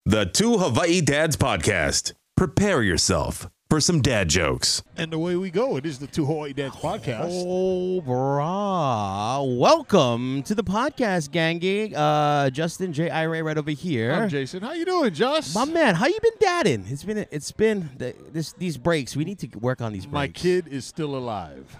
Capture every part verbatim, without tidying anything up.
The Two Hawaii Dads Podcast. Prepare yourself for some dad jokes. And away we go. It is the Two Hawaii Dads Podcast. Oh, brah. Welcome to the podcast, gangy. Uh, Justin J. Ira right over here. I'm Jason. How you doing, Just? My man, how you been dadding? It's been it's been the, this these breaks. We need to work on these breaks. My kid is still alive.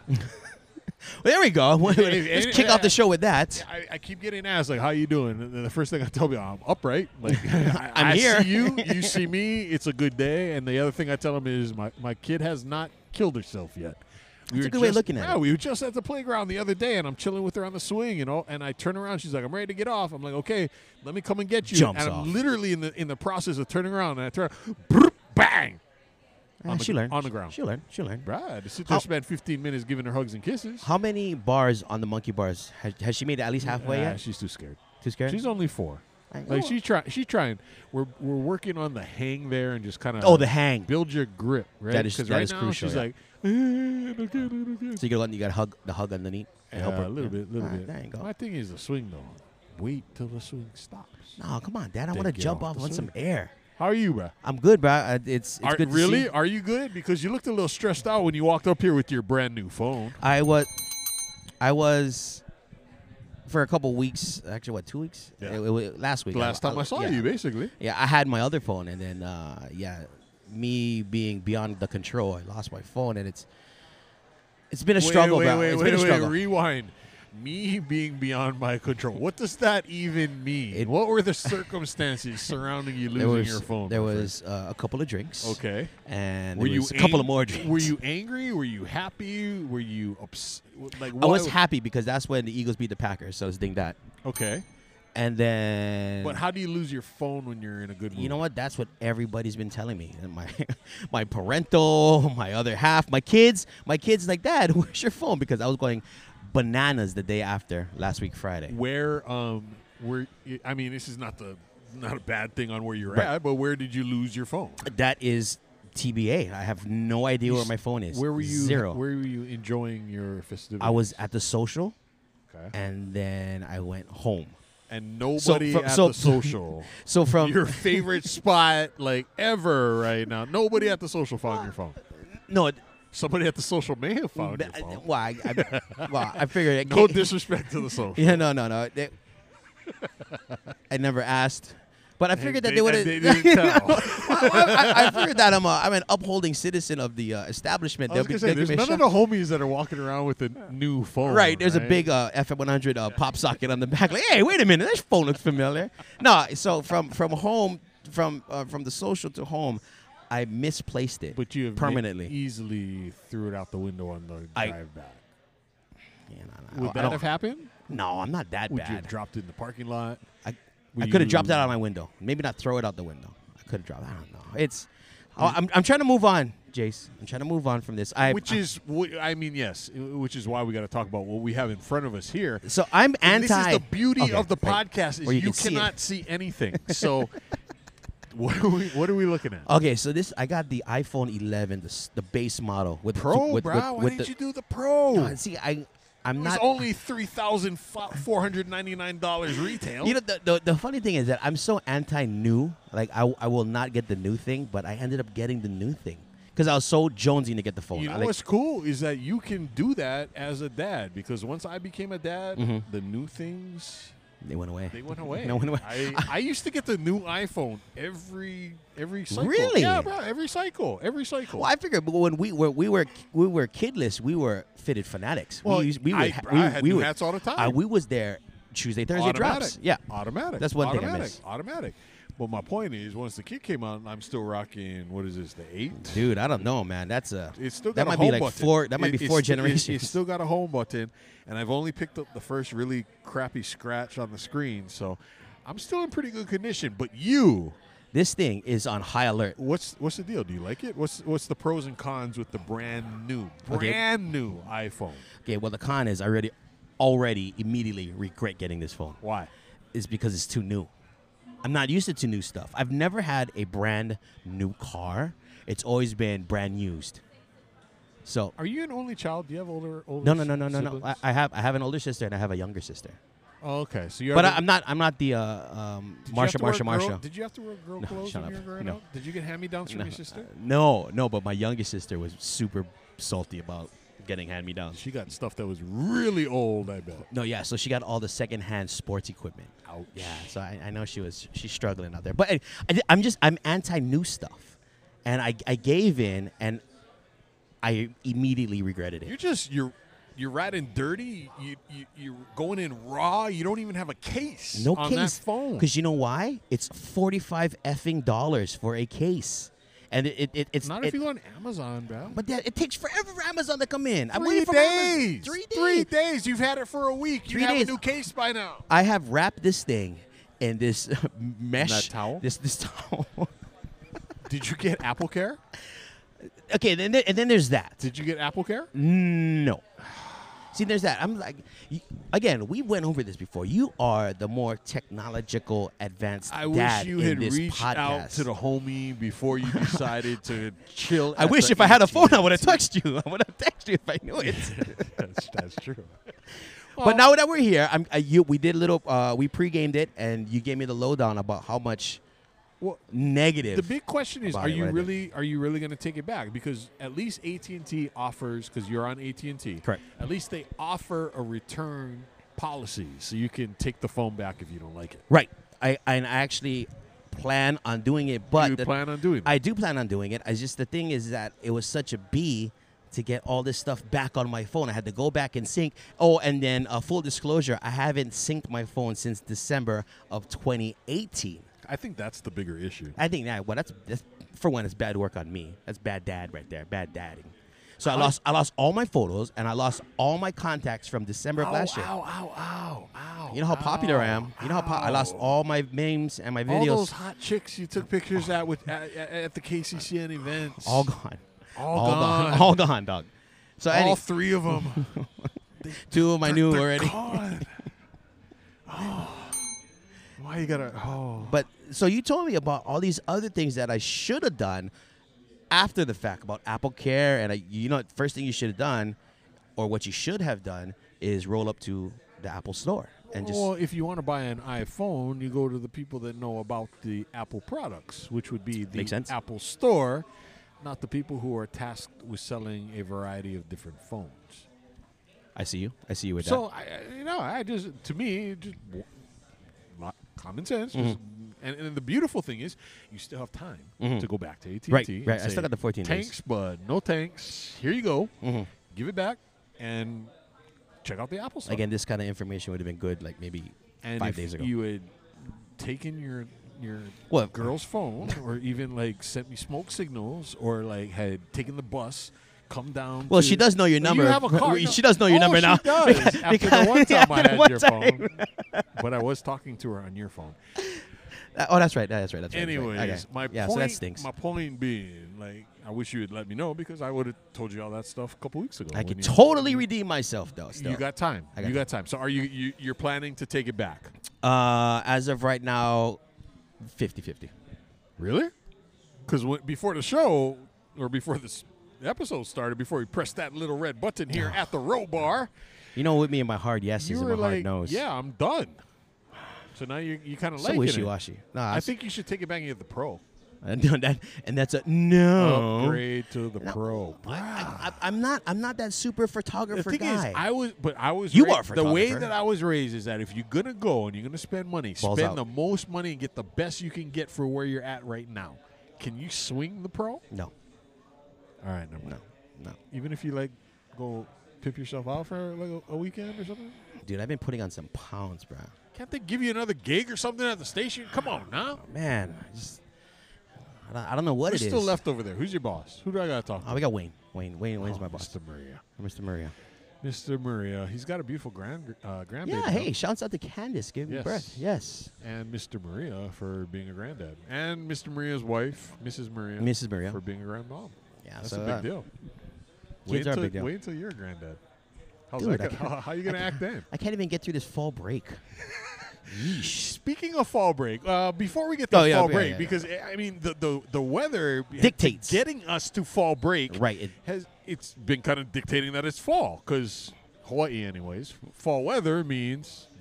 Well, there we go. Let's and- kick off the show with that. I, I keep getting asked, like, how you doing? And the first thing I tell you, I'm upright. Like, I, I'm I here. see you. You see me. It's a good day. And the other thing I tell them is my, my kid has not killed herself yet. We That's were a good way of just- looking at yeah, it. we were just at the playground the other day, and I'm chilling with her on the swing, you know, and I turn around. She's like, I'm ready to get off. I'm like, okay, let me come and get you. Jumps and I'm off. literally in the in the process of turning around, and I turn, brrr, bang, Uh, on the- she learned. on the ground. She learned. She learned. Right. To sit How- there, spend fifteen minutes giving her hugs and kisses. How many bars on the monkey bars? Has, has she made it at least halfway Nah, yet? she's too scared. Too scared? She's only four. I know. Like she's trying. She's trying. We're we're working on the hang there and just kind of Oh, the hang. build your grip. Right. That is- 'Cause that right is now crucial, she's yeah. like, eh, I don't get it, I don't get it. So you got you got to hug the hug underneath. and help Yeah, her? a little Yeah. bit, a little All right, bit. There you go. My thing is the swing though. Wait till the swing stops. No, come on, Dad. I Then want to get jump off off the on some swing. air. How are you, bro? I'm good, bro. Uh, It's it's Are, good to really? see. Are you good? Because you looked a little stressed out when you walked up here with your brand new phone. I was, I was, for a couple weeks. Actually, what two weeks? Yeah. It- it- it- last week. The last time I saw yeah. you, basically. Yeah, I had my other phone, and then uh, yeah, me being beyond the control, I lost my phone, and it's it's been a struggle, wait, bro. Wait, It's wait, been a wait, struggle. Rewind. Me being beyond my control. What does that even mean? It- what were the circumstances surrounding you there losing was your phone? there my friend? was uh, a couple of drinks. Okay. And Were there you was a couple of ang- more drinks. Were you angry? Were you happy? Were you ups- like? I was what- happy because that's when the Eagles beat the Packers, so it's ding that. Okay. And then, But how do you lose your phone when you're in a good mood? you know what? That's what everybody's been telling me. And my my parental, my other half, my kids, my kids like, Dad, where's your phone? Because I was going bananas the day after last week Friday. Where um where I mean this is not the not a bad thing on where you're Right. at, but where did you lose your phone? That is T B A. I have no idea where my phone is. Where were you? Zero. Where were you enjoying your festivities? I was at the social, okay. and then I went home. And nobody from- at so- the social. So from Your favorite spot like ever right now. Nobody at the social found your phone. no, Somebody at the social may have found your phone. well, I, I, well, I figured it No can't- disrespect to the social. Yeah, no, no, no. They, I never asked, but I figured that they- they would have. they didn't tell. I, I figured that I'm a, I'm an upholding citizen of the uh, establishment. I was They'll gonna be- say, they'll there's give none me a of the shot. homies that are walking around with a new phone. Right, there's a right? big uh, F M one hundred uh, pop socket on the back. Like, hey, wait a minute, this phone looks familiar. No, so from from home, from uh, from the social to home, I misplaced it. But you have permanently. easily threw it out the window on the I- drive back. Yeah, no, no, Would I that don't- have happened? No, I'm not that Would you bad. have dropped it in the parking lot? I, Would I could have dropped you- that out my window. Maybe not throw it out the window. I could have dropped. I don't know. It's. Oh, I'm I'm trying to move on, Jace. I'm trying to move on from this. I Which is, wh- I mean, yes, i- which is why we got to talk about what we have in front of us here. so I'm And anti. This is the beauty Okay, of the right. podcast is Where you you, can see it. cannot see anything. So, what are we what are we looking at? Okay, so this I got the iPhone eleven, the s- the base model with Pro, with, bro. with, Why with didn't the, you do the Pro? No, see, I I'm it was not. only three thousand four hundred ninety nine dollars retail. You know, the, the the funny thing is that I'm so anti-new. Like I I will not get the new thing, but I ended up getting the new thing because I was so jonesy to get the phone. You I know like- what's cool is that you can do that as a dad because once I became a dad, Mhm. the new things They went away. they went away. They went away. I, I used to get the new iPhone every every cycle. Really? Yeah, bro. Every cycle. Every cycle. Well, I figured but when we were we were we were kidless, we were fitted fanatics. Well, we used, we I- were I we, had we new were, hats all the time. Uh, we was there Tuesday, Thursday Automatic. drops. Yeah, Automatic. That's one thing I Automatic. miss. Automatic. But my point is, once the kit came out, I'm still rocking. What is this? The eight. dude, I don't know, man. That's a It's still that got might a home be like button. four. That might It- be it's four sti- it- generations. It's still got a home button, and I've only picked up the first really crappy scratch on the screen, so I'm still in pretty good condition. But you, This thing is on high alert. what's what's the deal? Do you like it? What's what's the pros and cons with the brand new, Okay. brand new iPhone? Okay, well the con is I already already immediately regret getting this phone. Why? Is because it's too new. I'm not used to, to new stuff. I've never had a brand new car. It's always been brand used. So Are you an only child? Do you have older older? no, no, no, no, no, no. siblings? I, I have I have an older sister and I have a younger sister. Oh, okay. So you. But ever, I, I'm not. I'm not the uh, um, did you have Marsha, to wear Marsha, girl- Marsha. Did you have to wear girl No, clothes shut when you up. were growing No. up? Did you get hand-me-downs from No, your sister? uh, no, no. But my youngest sister was super salty about getting hand-me-downs. She got stuff that was really old, I bet. No, yeah. So she got all the secondhand sports equipment. Ouch. Yeah. So I, I know she was she's struggling out there. But I, I, I'm just I'm anti-new stuff, and I I gave in, and I immediately regretted it. You're just you're you're riding dirty. You you you're going in raw. You don't even have a case. No on case that phone. because you know why? It's forty-five effing dollars for a case, and it, it, it it's Not it, if you go on Amazon, bro. But that, it takes forever for Amazon to come in. I'm Three waiting for days. Amazon. Three days. Three days. You've had it for a week. Three you have days. a new case by now. I have wrapped this thing in this mesh that towel? This this towel. Did you get Apple Care? Okay, then there, and then there's that. Did you get Apple Care? No. See, there's that. I'm like, y- again, we went over this before. You are the more technological, advanced I wish dad you in had this reached podcast. out to the homie before you decided to chill. I at wish the if I had a phone, I A T and would have T. texted you. I would have texted you if I knew it. that's, that's true. But now that we're here, I'm, uh, you, we did a little, uh, we pre-gamed it, and you gave me the lowdown about how much Well, negative. the big question is: about Are it, you what I did. really are you really going to take it back? Because at least A T and T offers, because you're on A T and T. Correct. At least they offer a return policy, so you can take the phone back if you don't like it. Right. I, and I actually plan on doing it, but you the- plan on doing that? I do plan on doing it. I just the thing is that it was such a B to get all this stuff back on my phone. I had to go back and sync. Oh, and then uh, full disclosure, I haven't synced my phone since December of twenty eighteen. I think that's the bigger issue. I think that well, that's, that's for one, it's bad work on me. That's bad dad right there, bad dadding. So I How- lost I lost all my photos and I lost all my contacts from December of Ow, last year. ow, ow, ow, ow. You know how popular I am. ow, You know how po- I lost ow. all my memes and my All videos. those hot chicks you took pictures at with at, at, at the K C C N events. all gone. All all gone. All gone, dog. So All any, three of them. two of my new They're already. gone. Oh. Why you gotta? Oh. But so you told me about all these other things that I should have done after the fact about Apple Care, and I, you know, first thing you should have done, or what you should have done, is roll up to the Apple Store and just. Well, if you want to buy an iPhone, you go to the people that know about the Apple products, which would be the Makes sense. Apple Store, not the people who are tasked with selling a variety of different phones. I see you. I see you with So, I, I- you know, I just to me, just w- lot- common sense. Mm-hmm. just- and, and the beautiful thing is, you still have time Mhm. to go back to A T and T. Right, and right. I say, still got the fourteen days. tanks, but no tanks. Here you go. that. Mhm. Give it back and check out the Apple Store. Again, this kind of information would have been good, like maybe and five if days ago. you had taken your your Well, girl's phone, or even like sent me smoke signals, or like had taken the bus, come down. Well, to- she does know your Well, number. You have a car. She does know your Oh, number she now. Does. Because- After because- the one time after I the had one your time. phone, but I was talking to her on your phone. Uh, oh, that's right. That's right. That's right. Anyways, that's right. Okay. my yeah, point, so that stinks. my point being, like, I wish you had let me know, because I would have told you all that stuff a couple weeks ago. I when could you- totally redeem myself, though. Still. You got time. I got you got time. So are you, you you're planning to take it back? Uh, as of right now, fifty-fifty. Really? Because before the show, or before this episode started, before we pressed that little red button here at the row bar, You know, with me in my hard yeses you and were my hard like, nose. "Yeah, I'm done." So now you you kind of So like it. wishy-washy. No, I I think you should take it back and get the Pro. and that, and that's a no. Upgrade to the No. Pro. I, I, I'm not. I'm not that super The photographer thing guy. is, I was, but I was. You ra- are a the way photographer. that I was raised is that if you're gonna go and you're gonna spend money, Balls spend out. the most money and get the best you can get for where you're at right now. Can you swing the Pro? no, All right, never mind. no, no, Even if you like go pimp yourself out for like a, a weekend or something. dude. I've been putting on some pounds, bro. Can't they give you another gig or something at the station? Come on now. Man, I just I don't, I don't know what Who's it is. still left over there? Who's your boss? Who do I got to talk to? Oh, we got Wayne. Wayne. Wayne. Wayne's Oh, my boss. Mister Maria. Mister Maria. Mister Maria. He's got a beautiful grand uh, grandbaby. Yeah. now. Hey, shouts out to Candace giving Yes. birth. Yes. And Mister Maria for being a granddad. And Mister Maria's wife, Missus Maria. Missus Maria. For being a grandmom. Yeah. That's so, a big uh, deal. kids wait are a until, big deal. Wait until you're a granddad. How's Dude, that I gonna, can't- how, how you going to act then? I can't even get through this fall break. Yeesh. Speaking of fall break, uh, before we get to Oh, yeah, fall yeah, break, yeah, because I mean the the, the weather Dictates. getting us to fall break. Right. It, Has it's been kind of dictating that it's fall, because Hawaii, anyways, fall weather means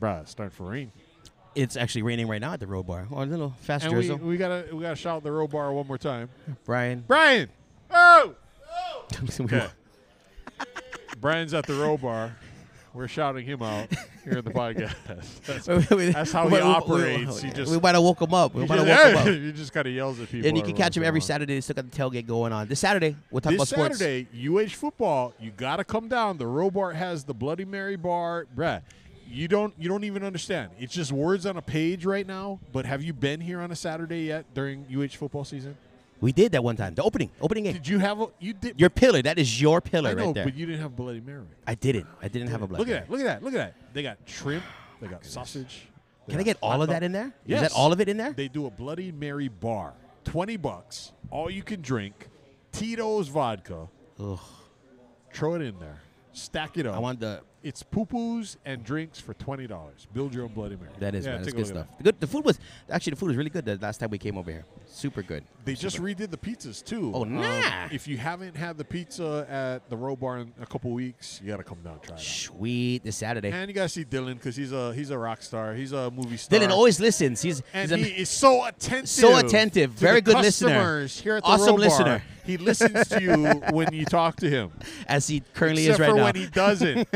Bruh, it's starting for rain. It's actually raining right now at the Road Bar. Oh, a little fast And we, drizzle. we gotta we gotta shout the row bar one more time. Brian. Brian! Oh! We Okay. Brian's at the row bar. We're shouting him out here in the podcast. That's, that's how he we- we- operates. We, he just we might have woke him up. We he might have just, woke him up. he just kind of yells at people. And you can every catch him once in a every while. Saturday. They still got the tailgate going on. This Saturday, we'll talk This about sports. Saturday, U H football. You gotta come down. The row bar has the Bloody Mary bar, bruh. You don't you don't even understand. It's just words on a page right now. But have you been here on a Saturday yet during U H football season? We did that one time. The opening, opening game. Did you have a you did Your pillar. That is your pillar I know, right there. but you didn't have Bloody Mary. I didn't. I didn't have a black. Look at that! Look at that! Look at that! They got shrimp. They got sausage. they Can I got get all hot of that dog. in there? Yes. Is that all of it in there? They do a Bloody Mary bar. Twenty bucks. All you can drink. Tito's vodka. Ugh. Throw it in there. Stack it up. I want the. It's poo-poos and drinks for twenty dollars. Build your own Bloody Mary. That is yeah, man. That's take a good look at stuff. The good. The food was actually the food was really good the last time we came over here. Super good. that. They just redid the pizzas too. Oh, Um, nah. if you haven't had the pizza at the Row Bar in a couple weeks, you got to come down and try it out. Sweet. This Saturday. And you got to see Dylan because he's a he's a rock star. He's a movie star. Dylan always listens. He's, And he's he a, is so attentive. So attentive. to Very the good listener. customers Here at the Awesome Row Bar. listener. He listens to you when you talk to him. as he currently Except is right for now. when he doesn't.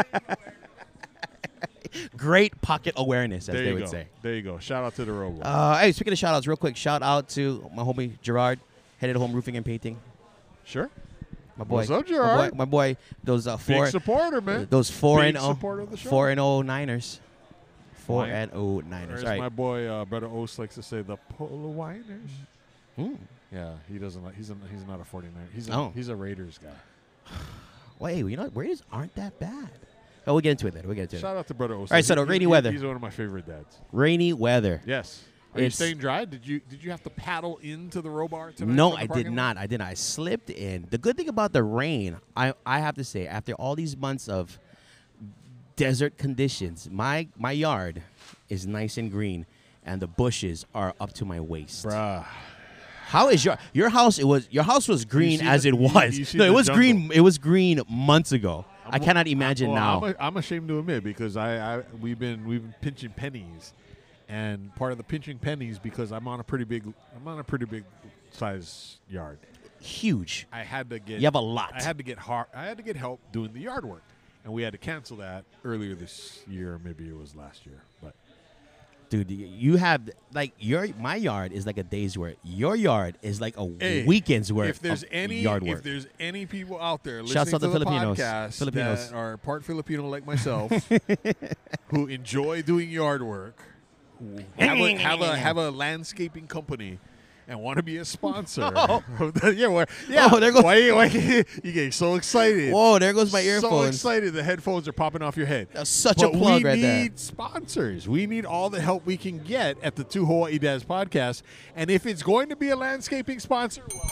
Great pocket awareness, as there they you would go. say. There you go. Shout out to the Row Bar. Uh, hey, speaking of shout outs, real quick, shout out to my homie Gerard, headed home roofing and painting. Sure. My boy, What's up, My Gerard? boy, my boy those uh, Big four, supporter, man. those four Big and oh, supporter of the show. four and oh Niners, four Wine- and oh Or Niners. as All right. my boy, uh, Brother Oast likes to say, the Polo Winers. Hmm. Yeah, he doesn't like. He's a, he's not a forty-niner. He's a, Oh. he's a Raiders guy. Wait, you know what? Raiders aren't that bad. Oh, we'll get into it later. We'll get into it. Shout out to Brother Oast. All right, so He- the rainy he- weather. He's one of my favorite dads. Rainy weather. Yes. Are It's- you staying dry? Did you did you have to paddle into the Row Bar tonight? No, from the I parking did lot? not. I did not. I slipped in. The good thing about the rain, I I have to say, after all these months of desert conditions, my my yard is nice and green, and the bushes are up to my waist. Bruh. How is your your house? It was your house was green see as the- it you- was. you see no, it the was jungle. green. It was green months ago. I I'm- cannot imagine well, now. I'm, a, I'm ashamed to admit because I, I we've been we've been pinching pennies, and part of the pinching pennies because I'm on a pretty big I'm on a pretty big size yard. Huge. I had to get You have a lot. I had to get har- I had to get help doing the yard work, and we had to cancel that earlier this year. Maybe it was last year, but Dude, you have like your my yard is like a day's work. Your yard is like a Hey, weekend's work. if there's of any yard work. if there's any people out there Shouts listening out to to the Filipinos. podcast Filipinos. that are part Filipino like myself, who enjoy doing yard work, have a have a have a landscaping company, and want to be a sponsor. of the- yeah, why, yeah. Oh, there goes- Why, why you getting so excited? Whoa, there goes my So earphones. excited, the headphones are popping off your head. That's such But a plug we right there. need sponsors. We need all the help we can get at the Two Hawaii Dads podcast. And if it's going to be a landscaping sponsor, well,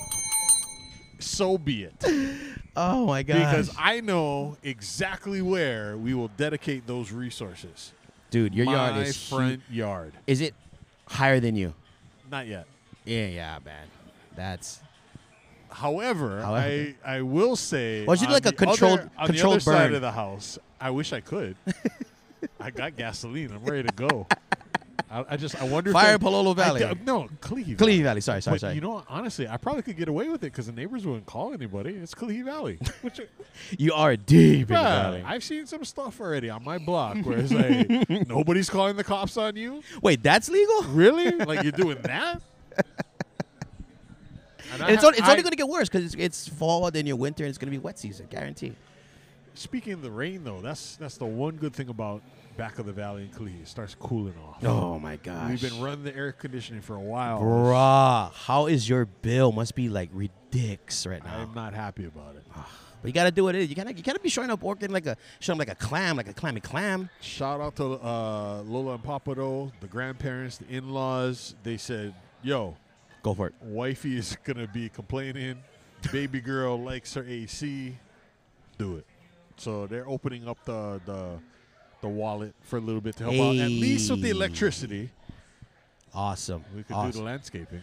so be it. Oh my god. Because I know exactly where we will dedicate those resources. Dude, your My yard is hu- front yard. Is it higher than you? Not yet. Yeah, yeah, man. That's However, However. I, I will say, Why don't you do on like a the controlled- other, on controlled the other side burn? of the house, I wish I could. I got gasoline. I'm ready to go. I, I just I wonder if Fire they- Palolo Valley. I, no, Kalihi. Kalihi Valley. Sorry, sorry, But sorry. you know, honestly, I probably could get away with it because the neighbors wouldn't call anybody. It's Kalihi Valley. Which, You are deep in the yeah, valley. I've seen some stuff already on my block where it's like nobody's calling the cops on you. Wait, that's legal? Really? Like you're doing that? And I And it's ha- only, it's I- only going to get worse because it's, it's fall, then your winter, and it's going to be wet season, guarantee. Speaking of the rain, though, that's that's the one good thing about back of the valley in Kalihi. It starts cooling off. Oh my gosh. We've been running the air conditioning for a while. Bruh, how is your bill? Must be like ridiculous right now. I'm not happy about it. But you got to do it. You gotta, you gotta be showing up working like a, showing up like a clam, like a clammy clam. Shout out to uh, Lola and Papa, though, the grandparents, the in-laws. They said, yo, Go for it. wifey is going to be complaining. Baby girl likes her A C. Do it. So they're opening up the the, the wallet for a little bit to help out, at least with the Hey. electricity. Awesome. We could do awesome. the landscaping.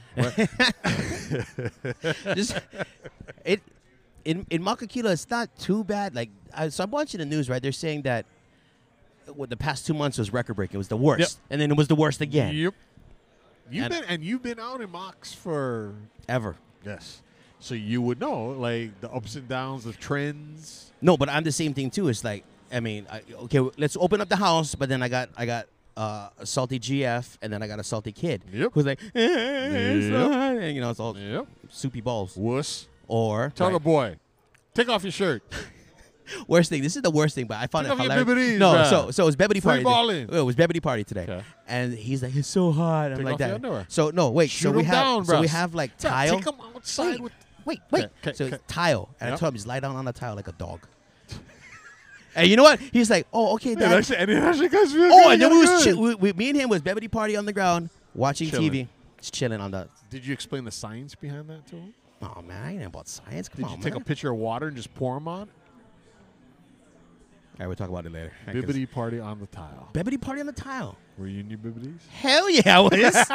Just it in in Makakila, it's not too bad. Like I, so, I'm watching the news. Right, they're saying that what the past two months was record breaking. It was the worst, Yep. and then it was the worst again. Yep. You've And- been and you've been out in mocks for Ever. yes, so you would know like the ups and downs, the trends. No, but I'm the same thing too. It's like, I mean, I, okay, let's open up the house, but then I got, I got uh, a salty G F, and then I got a salty kid Yep. who's like, eh, it's Yep. not, and, you know, it's all Yep. soupy balls. Wuss. Or Tell right, the boy, take off your shirt. worst thing. This is the worst thing, but I found Take it off your hilarious. bibbities, No, bruh. so so it was Bebedy Free party. balling. It was Bebedy party today, Okay. and he's like, it's so hot. I'm Take like off your that. underwear. So no, wait. Shoot so we 'em have down, so we bruh. have like Bruh, tile. Take them outside Wait, with. wait, wait. Okay, okay, so okay. it's tile, and I Yep. told him just lie down on the tile like a dog. And you know what? He's like, oh, okay, And dad. actually, and it actually guys feel Oh, good, and then we good. was chi- we, we, me and him was Bebedy party on the ground watching Chilling. T V, just chilling on the. Did you explain the science behind that to him? Oh man, I ain't know about science. Come Did on, you take man. a pitcher of water and just pour them on? All right, we'll talk about it later. Bibbidi party on the tile. Bebedy party on the tile. Were you in your bibbities? Hell yeah, I was.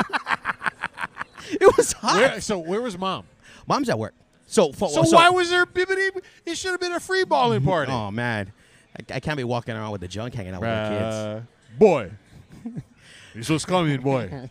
It was hot. Where, so where was mom? Mom's at work. So for, So, why was there a bibbidi? It should have been a free balling party. Oh man, I, I can't be walking around with the junk hanging out with the kids. Uh, boy, you're so scummy, boy.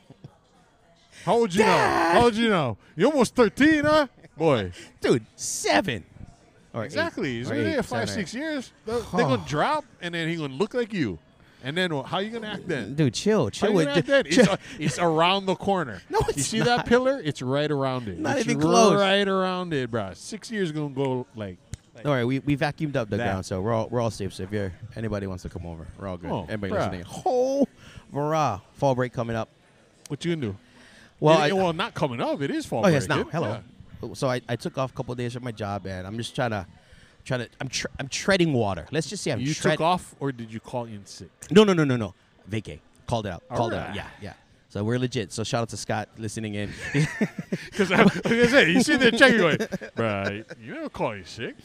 How old you know? Dad! How old you know? You almost thirteen, huh? Boy. Dude, seven. Or Exactly. Eight, He's or been eight, there five, seven, six years. They're, they're gonna drop, and then he gonna look like you. And then how you gonna act then? Dude, chill, How chill you with. gonna act then? It's, uh, it's around the corner. No, You it's see not. that pillar? It's right around it. Not it's even close. Right around it, bro. Six years gonna go like. All right, we, we vacuumed up the That. ground, so we're all we're all safe. So if you're anybody wants to come over, we're all good. Oh, Everybody bruh. listening, oh, hurrah! Fall break coming up. What you gonna do? Well, It- I- well, not coming up. It is fall Oh break. yes, now yeah. hello. So I, I took off a couple of days from my job, and I'm just trying to trying to I'm tr- I'm treading water. Let's just say I'm You tread- took off, or did you call in sick? No, no, no, no, no. Vacay. Called it out. All Called it out. right. Yeah, yeah. So we're legit. So shout out to Scott listening in. Because I was gonna say, you see there checking going, bruh, you never call you sick.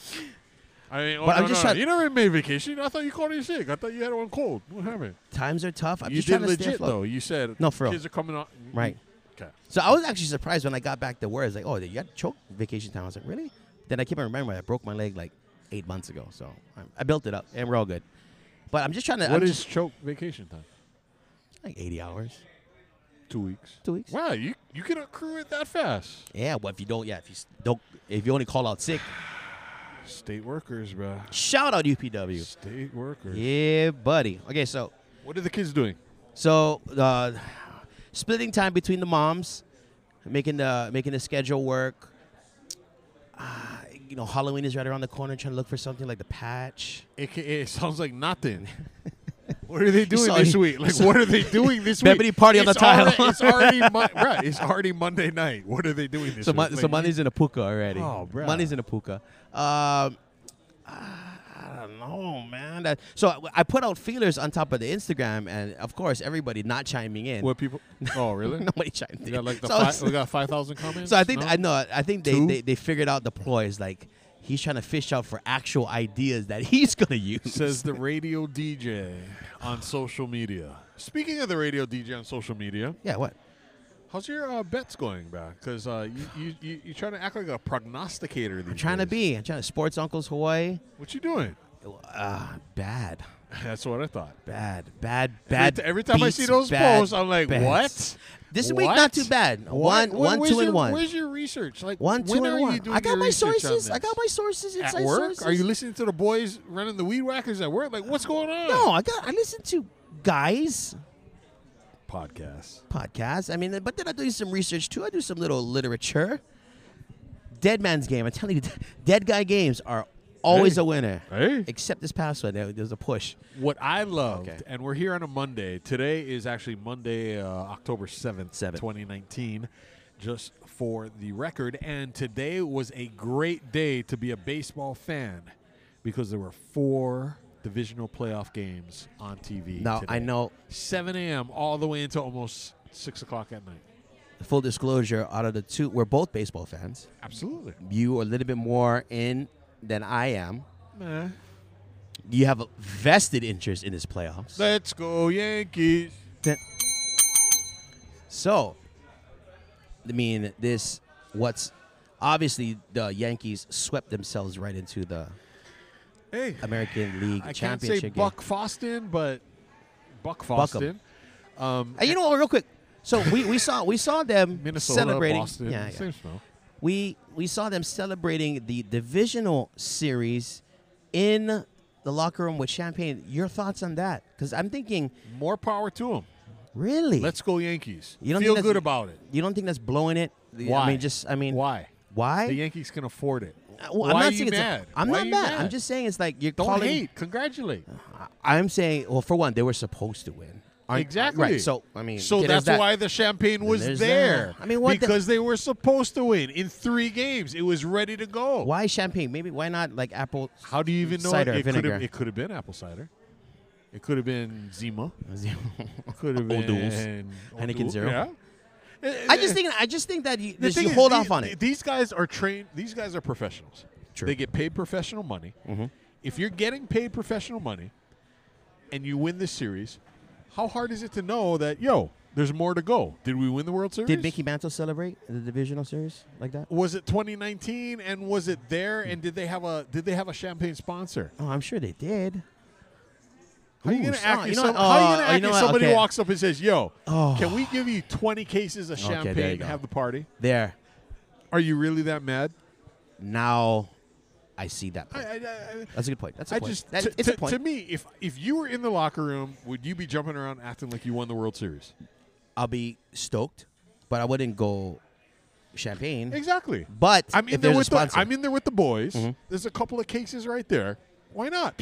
I mean, oh, But no, I'm just no, trying- you never made vacation. I thought you called in sick. I thought you had one cold. What happened? Times are tough. I'm you just did trying to stay legit afloat. though. You said No, for real. kids are coming on. Right. Okay. So I was actually surprised when I got back to work. It's like, oh, you got choke vacation time. I was like, really? Then I keep on remembering I broke my leg like eight months ago. So I, I built it up, and we're all good. But I'm just trying to. What I'm is just, choke vacation time? like eighty hours, Two weeks. two weeks? Wow, you you can accrue it that fast. Yeah. Well, if you don't, yeah, if you s- don't, if you only call out sick, State workers, bruh. shout out U P W. State workers. Yeah, buddy. Okay, so What are the kids doing? so uh, splitting time between the moms, making the making the schedule work. Uh, you know, Halloween is right around the corner. Trying to look for something like the patch. A K A it sounds like nothing. What are they doing saw- this you- week? Like, what are they doing this Bebedy week? party on the It's tile. already- it's already mon- right. It's already Monday night. What are they doing this So, week? mon- Like, so money's in a puka already. Oh, bruh. Money's in a puka. Um, I don't know, man. That, so I, I put out feelers on top of the Instagram, and of course, everybody not chiming in. What people? Oh, really? Nobody chimed We in. got like the so, five, we got five thousand comments. so I think No? I know. I think they, Two? they they figured out the ploy. Is like he's trying to fish out for actual ideas that he's gonna use. Says the radio D J on social media. Speaking of the radio D J on social media, yeah. What? how's your uh, bets going, bro? Because uh, you, you you you trying to act like a prognosticator. These I'm trying to days. be. I'm trying to sports uncles Hawaii. What you doing? Uh, bad. That's what I thought. Bad, bad, Every bad. t- Every, time I see beats, those bad posts, I'm like, bets. what? This week, What? not too bad. What? One, Where- one, where's two, and your- one. Where's your research? Like, One, two, when and are one. you doing I got your my research on sources. I this? got my sources. At Inside work? sources. Are you listening to the boys running the weed whackers at work? Like, what's going on? No, I got. I listen to guys Podcasts. podcasts. I mean, but then I do some research too. I do some little literature. Dead Man's Game. I'm telling you, dead guy games are always Hey. a winner. Hey. Except this past one, there, there's a push. What I loved, Okay. and we're here on a Monday. Today is actually Monday, uh, October seventh, Seventh. twenty nineteen, just for the record. And today was a great day to be a baseball fan because there were four divisional playoff games on T V. Now today. I know. seven a.m. all the way until almost six o'clock at night. Full disclosure: out of the two, we're both baseball fans. Absolutely. You are a little bit more in than I am. Nah. You have a vested interest in this playoffs. Let's go Yankees. So, I mean, this what's obviously the Yankees swept themselves right into the Hey, American League I can't championship say game. Buck Foston, but Buck Boston. Um, And you know what? Real quick. So we, we saw we saw them Minnesota, celebrating. Boston, Yeah, yeah. same smell. We we saw them celebrating the divisional series in the locker room with champagne. Your thoughts on that? Because I'm thinking, More power to them. really, Let's go Yankees. You don't Feel think good that's- about it. you don't think that's blowing it? Why? I mean, just I mean, Why? Why? The Yankees can afford it. Uh, well, Why I'm are not you saying it's a- mad? I'm Why not are you mad. I'm mad? just saying it's like you're Don't calling. hate. Congratulate. I'm saying, well, for one, they were supposed to win. Aren't- Exactly. Right. So I mean, So okay, there's that's that. why the champagne was there's there. that. I mean, what the- because they were supposed to win in three games. It was ready to go. Why champagne? Maybe why not like apple? How do you even know cider it? It could vinegar? have. It could have been apple cider. It could have been Zima. It could have Old been Duels. Old Heineken Duels, Zero. Yeah. I just think I just think that you, The just thing you is, hold the- off on it. These guys are trained. These guys are professionals. True. They get paid professional money. Mm-hmm. If you're getting paid professional money, and you win this series, how hard is it to know that yo, there's more to go? Did we win the World Series? Did Mickey Mantle celebrate the divisional series like that? Was it twenty nineteen and was it there? And did they have a did they have a champagne sponsor? Oh, I'm sure they did. How are you Ooh, gonna so- act? you if know some- what? how are you Oh, gonna oh, act you know if what? somebody Okay. walks up and says, "Yo, Oh. can we give you twenty cases of Okay, there you champagne go. and have the party?" There. Are you really that mad? Now, I see that. I, Point. I, I, That's a good point. That's a I point. just That- t- it's a t- point. to me, if if you were in the locker room, would you be jumping around acting like you won the World Series? I'll be stoked, but I wouldn't go champagne. Exactly. But I'm in if there there's a with the sponsor, I'm in there with the boys. Mhm. There's a couple of cases right there. Why not?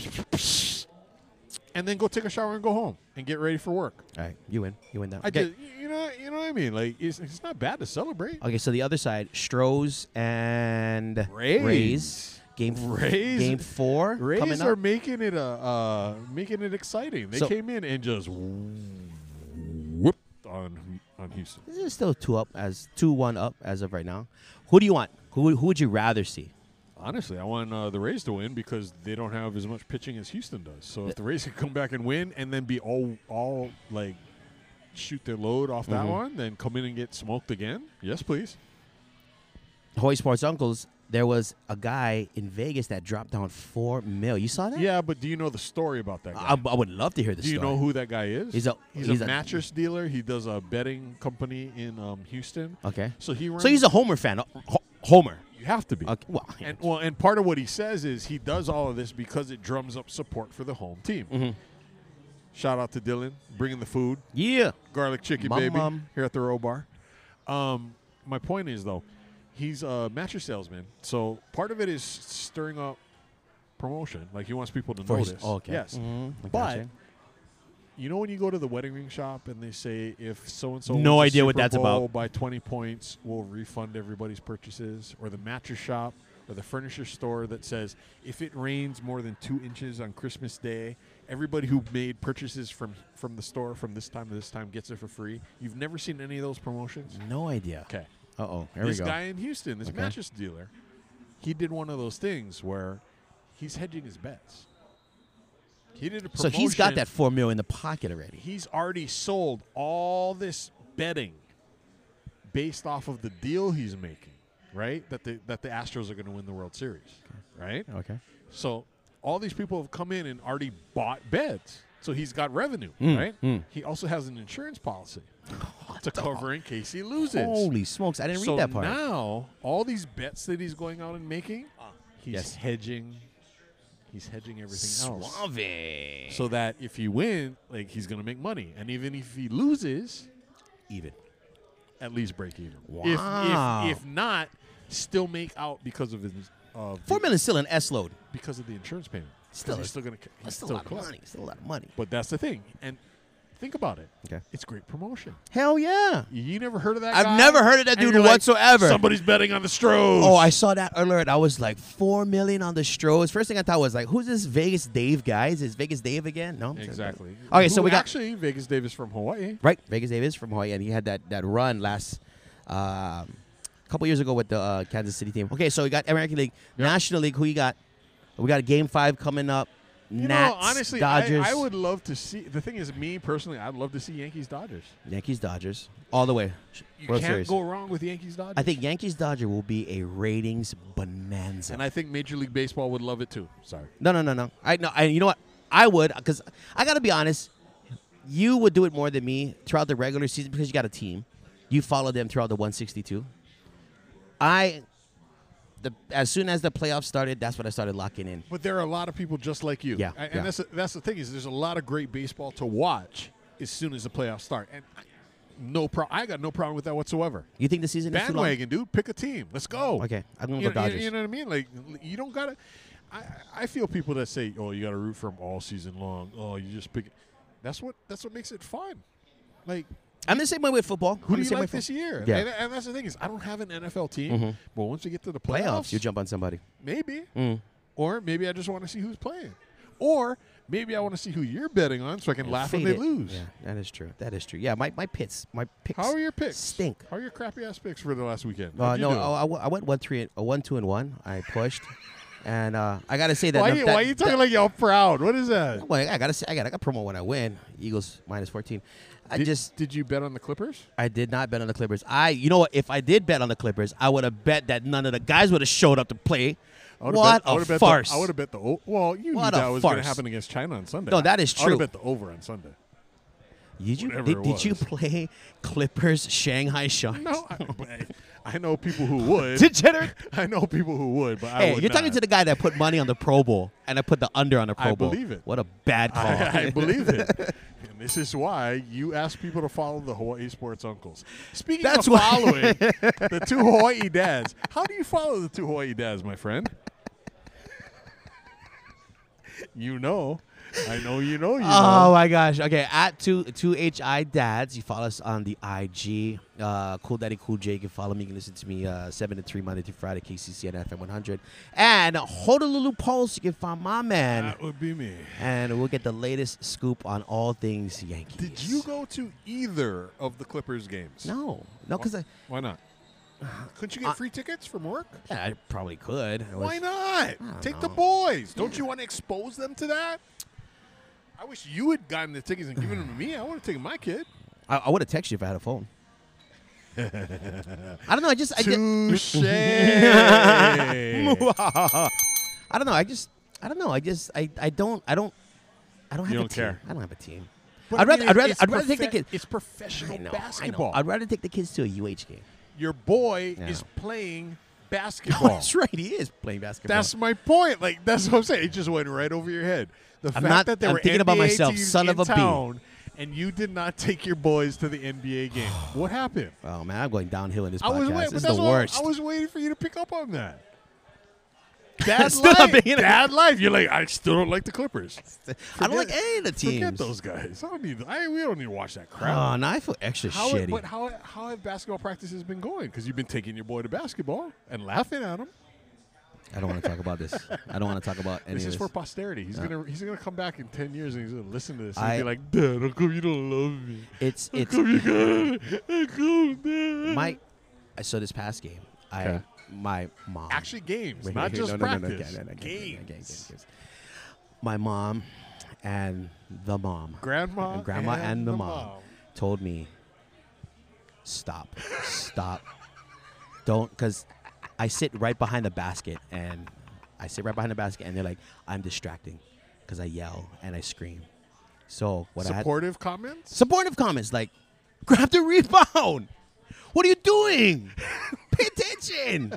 And then go take a shower and go home and get ready for work. all right, you win. You win that. I okay. just, you know, you know what I mean. Like it's, it's not bad to celebrate. Okay, so the other side, Strohs and Rays. Rays. Game f- Rays. Game four Rays coming are up. making it a uh, making it exciting. They So- came in and just whooped on on Houston. This is still two up as two one up as of right now. Who do you want? Who who would you rather see? Honestly, I want uh, the Rays to win because they don't have as much pitching as Houston does. So if the Rays can come back and win and then be all all like shoot their load off that Mhm. one, then come in and get smoked again, yes, please. Hoy Sports Uncles. There was a guy in Vegas that dropped down four mil. You saw that? Yeah, but do you know the story about that guy? I, I would love to hear the do you story. know who that guy is? He's a- he's, he's a, a- mattress dealer. He does a betting company in um, Houston. Okay. So he runs. So he's a Homer fan. Ho- Homer. You have to be. Okay. Well, And well, and part of what he says is he does all of this because it drums up support for the home team. Mhm. Shout out to Dylan bringing the food, yeah. garlic chicken Mum, baby mum. here at the Row Bar. Um, my point is though, he's a mattress salesman, so part of it is stirring up promotion. Like he wants people to For his- notice. oh, okay. Yes, Mhm. I but gotcha. you know when you go to the wedding ring shop and they say if so and so No idea what that's about. by twenty points, we'll refund everybody's purchases, or the mattress shop or the furniture store that says if it rains more than two inches on Christmas Day, everybody who made purchases from from the store from this time to this time gets it for free. You've never seen any of those promotions? No idea. Okay. Uh oh. Here This we go. guy in Houston, this Okay. mattress dealer, he did one of those things where he's hedging his bets. He did a So promotion. he's got that four mil in the pocket already. He's already sold all this betting based off of the deal he's making, right? That the that the Astros are going to win the World Series, right? Okay. So all these people have come in and already bought bets. So he's got revenue, Mm, right? mm. He also has an insurance policy to cover in case he loses. Holy smokes! I didn't so read that part. now all these bets that he's going out and making, he's Yes. hedging. He's hedging everything else. Suave. So that if he wins, like he's gonna make money, and even if he loses, even. at least break even. Wow. If, if if not, still make out because of his uh, Four mil is still an S load. because of the insurance payment. 'Cause Still, he's still gonna. He's That's still still a lot of collect. money. Still a lot of money. But that's the thing, and think about it. Okay. It's great promotion. Hell yeah. You never heard of that? I've guy? never heard of that And dude you're like, whatsoever. Somebody's betting on the Stros. Oh, I saw that alert. I was like, four million on the Stros. First thing I thought was like, who's this Vegas Dave guy? Is this Vegas Dave again? No. exactly. Okay, so Who we got actually Vegas Davis from Hawaii. right. Vegas Dave is from Hawaii, and he had that that run last um, couple years ago with the uh, Kansas City team. Okay, so we got American League, National League. Who you got? We got a game five coming up. You Nats, know, honestly, I, Dodgers, I would love to see. The thing is, me personally, I'd love to see Yankees Dodgers. Yankees, Dodgers, all the way. You World can't Series. go wrong with Yankees Dodgers. I think Yankees Dodger will be a ratings bonanza. and I think Major League Baseball would love it too. Sorry. no, no, no, no. I no. I, you know what? I would because I got to be honest. you would do it more than me throughout the regular season because you got a team. You follow them throughout the one sixty-two. I, the as soon as the playoffs started, that's when I started locking in. But there are a lot of people just like you. Yeah, I- and yeah. that's the, that's the thing is there's a lot of great baseball to watch as soon as the playoffs start. And I, no pro- I got no problem with that whatsoever. You think the season is too long? Bandwagon, dude. Pick a team. Let's go. Okay, I'm gonna You go know, you- Dodgers. You know what I mean? Like you don't gotta. I, I feel people that say, "Oh, you gotta root for them all season long." Oh, you just pick it. That's what that's what makes it fun. Like I'm the same way with football. who I'm do the you same way like with this year? Yeah. And, and that's the thing is I don't have an N F L team, Mhm. but once we get to the playoffs? playoffs, You jump on somebody. maybe, Mm. or maybe I just want to see who's playing, or maybe I want to see who you're betting on so I can laugh when Fade they it. lose. Yeah, that is true. That is true. Yeah, my my pits, my picks. How are your picks? Stink. How are your crappy ass picks for the last weekend? Uh, How'd you no, do? oh, I, w- I went one three, uh, one two and one. I pushed, and uh, I gotta say that. why, that- you, that- why are you talking that- like y'all proud? What is that? Well, I gotta say, I got I got promo when I win. Eagles minus fourteen. I did, just did you bet on the Clippers? I did not bet on the Clippers. I you know what? If I did bet on the Clippers, I would have bet that none of the guys would have showed up to play. I would've What bet, I a would've bet farce! The, I would have bet the o- well. You What knew a that was going to farce. happen against China on Sunday. No, that is I would true. have bet the over on Sunday. Did you whatever did, it did you was. play Clippers Shanghai Sharks? No, I, I know people who would. Degenerate. I know people who would, but I Hey, would you're talking not. to the guy that put money on the Pro Bowl, and I put the under on the Pro I Bowl. believe it. What a bad call. I, I believe it. And this is why you ask people to follow the Hawaii Sports Uncles. Speaking That's of why- following the two Hawaii dads, how do you follow the two Hawaii dads, my friend? You know. I know you know you Oh know. my gosh. Okay, at two two H I dads. You follow us on the I G. Uh, cool Daddy Cool J. You can follow me. You can listen to me uh, seven to three Monday through Friday. K C C N F M one hundred. And Honolulu Pulse. You can find my man. That would be me. And we'll get the latest scoop on all things Yankees. Did you go to either of the Clippers games? No, no, because I, Why not? Couldn't you Uh, get free tickets from work? yeah, I probably could. I was- Why not? don't Take the know. boys. Don't you want to expose them to that? I wish you had gotten the tickets and given them to me. I would have taken my kid. I, I would have texted you if I had a phone. I don't know. I just, I just, Touche. I don't know. I just, I don't know. I just, I, I don't, I don't, I don't have You a don't team. care. I don't have a team. But I'd I rather, mean, I'd rather, it's I'd rather take the profe- kids. It's professional I know, basketball. I know. I'd rather take the kids to a U H game. Your boy Yeah. is playing Oh, basketball. that's right. He is playing basketball. That's my point. Like that's what I'm saying. It just went right over your head. The fact not- that there I'm were thinking N B A about myself, teams son in of a bee. town, and you did not take your boys to the N B A game. What happened? oh man, I'm going downhill in this I was podcast. waiting. This But is that's the what worst. I was waiting for you to pick up on that. Dad Still not life. being a- Dad life. You're like, I still don't like the Clippers. I don't like Forget- any of the teams. Forget those guys. I don't need. I we don't need to watch that crap. Oh, now I feel extra how, shitty. but how how have basketball practices been going? Because you've been taking your boy to basketball and laughing at him. I don't want to talk about this. I don't want to talk about any This of is this. for posterity. He's No. gonna he's gonna come back in ten years and he's gonna listen to this and I- be like, Dad, how come you don't love me? It's How it's come you got how come, Dad? my. I saw this past game. I Okay. my mom. Actually, games, Wait, not wait, just no, no, no, no, practice. no, no, no, no, no, no, no, no, games. no, games, games. My mom and the mom, Grandma, and grandma and, and the, the mom, told me, stop, stop, don't, because I sit right behind the basket and I sit right behind the basket and they're like, I'm distracting because I yell and I scream. So what I had Supportive comments. supportive comments like, grab the rebound. What are you doing? Pay attention.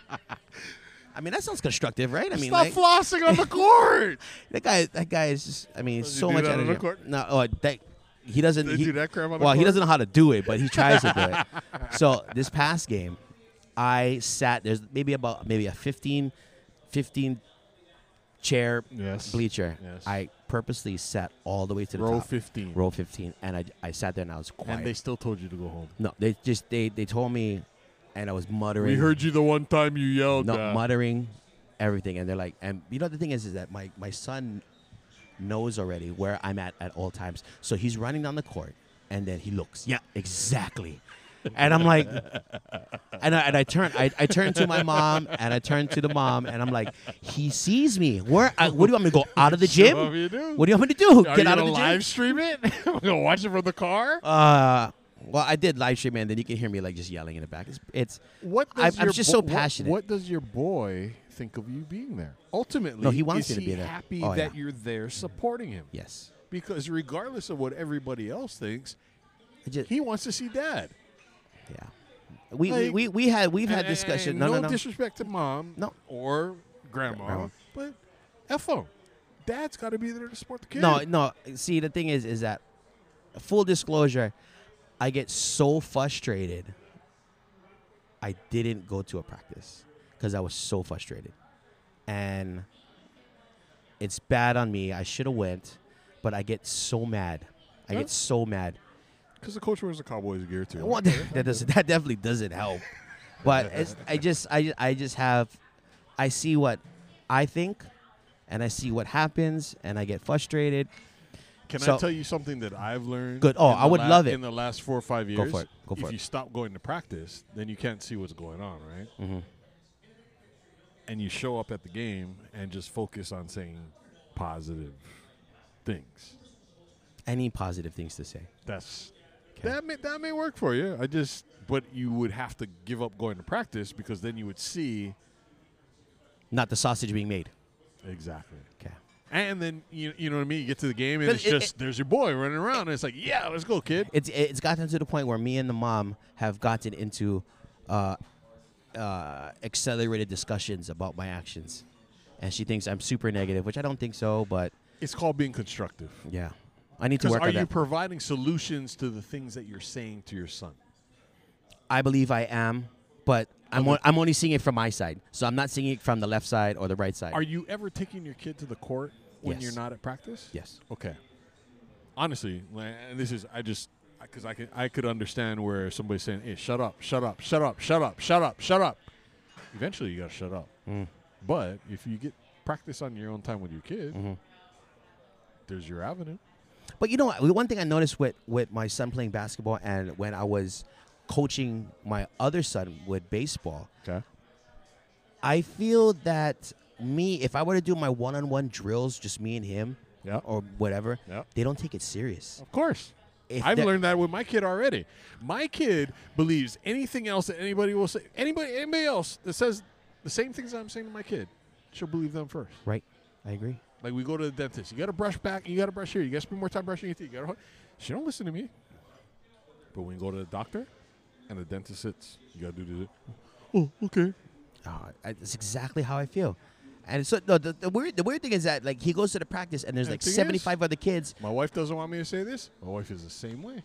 I mean, that sounds constructive, right? I mean, Stop like, flossing on the court. that guy, that guy is just, I mean, Does he so do much that on the energy. court? No, oh, that, he doesn't. Does he he, do that crap on the well, he court? doesn't know how to do it, but he tries to do it. So this past game, I sat, there's maybe about, maybe a fifteen, fifteen chair Yes. bleacher. Yes. I purposely sat all the way to the Row top. fifteen. Row fifteen. And I, I sat there and I was quiet. And they still told you to go home. No, they just they they told me, and I was muttering. We heard you the one time you yelled. no Dad. muttering, everything, and they're like, and you know the thing is, is that my my son knows already where I'm at at all times, so he's running down the court, and then he looks, yeah, exactly, and I'm like, and I and I turn I, I turn to my mom, and I turn to the mom, and I'm like, he sees me. Where? I, what do you want me to go out of the Show gym? him you do. What do you want me to do? Are Get you out of gonna the gym? live stream it? I'm gonna watch it from the car. Uh, well, I did live stream, and then you can hear me like just yelling in the back. It's, it's What I'm- does I'm your just bo- so what- passionate. What, does your boy think of you being there? Ultimately, No, he wants is me to he be there. happy Oh, that yeah. you're there supporting him? yes. because regardless of what everybody else thinks, I just, he wants to see dad. yeah. We, Like- we, we, we had we've had And- discussion. and No, no, no, no. disrespect to mom, No. or grandma, Grandma. but F them. Dad's got to be there to support the kid. No, no. See, the thing is, is that full disclosure, I get so frustrated. I didn't go to a practice because I was so frustrated, and it's bad on me. I should have went, but I get so mad. I Yeah. get so mad. because the coach wears the Cowboys gear too. Well, that doesn't. That definitely doesn't help. But it's, I just, I, I just have, I see what I think, and I see what happens, and I get frustrated. Can So- I tell you something that I've learned? Good. Oh, in I the would la- love it. In the last four or five Go years, for it. Go for if it. you stop going to practice, then you can't see what's going on, right? Mm-hmm. And you show up at the game and just focus on saying positive things. Any positive things to say? That's Okay. that may that may work for you. I just, but you would have to give up going to practice because then you would see Not the sausage being made. exactly. Okay. And then you you know what I mean. You get to the game and But it's it- just there's your boy running around and it's like, yeah, let's go, kid. It's it's gotten to the point where me and the mom have gotten into uh, uh, accelerated discussions about my actions, and she thinks I'm super negative, which I don't think so. But It's called being constructive. yeah, I need to Because work are on you that. providing solutions to the things that you're saying to your son? I believe I am, but I'm Okay. o- I'm only seeing it from my side, so I'm not seeing it from the left side or the right side. Are you ever taking your kid to the court when Yes. you're not at practice? Yes. Okay. Honestly, like, and this is I just because I could I could understand where somebody's saying, "Hey, shut up, shut up, shut up, shut up, shut up, shut up." Eventually, you gotta shut up. Mm. But if you get practice on your own time with your kid, Mhm. there's your avenue. But you know what? One thing I noticed with, with my son playing basketball and when I was coaching my other son with baseball, Okay. I feel that me, if I were to do my one-on-one drills, just me and him Yeah. or whatever, Yeah. they don't take it serious. Of course. If I've that- learned that with my kid already. My kid believes anything else that anybody will say. Anybody, anybody else that says the same things I'm saying to my kid, she'll believe them first. Right. I agree. Like we go to the dentist, you got to brush back, you got to brush here, you got to spend more time brushing your teeth. You got to. She don't listen to me. But when you go to the doctor, and the dentist sits, you got to do this. Oh, okay. Oh, I- that's exactly how I feel. And so no, the, the weird the weird thing is that like he goes to the practice and there's And like the thing is- seventy-five other kids. My wife doesn't want me to say this. My wife is the same way.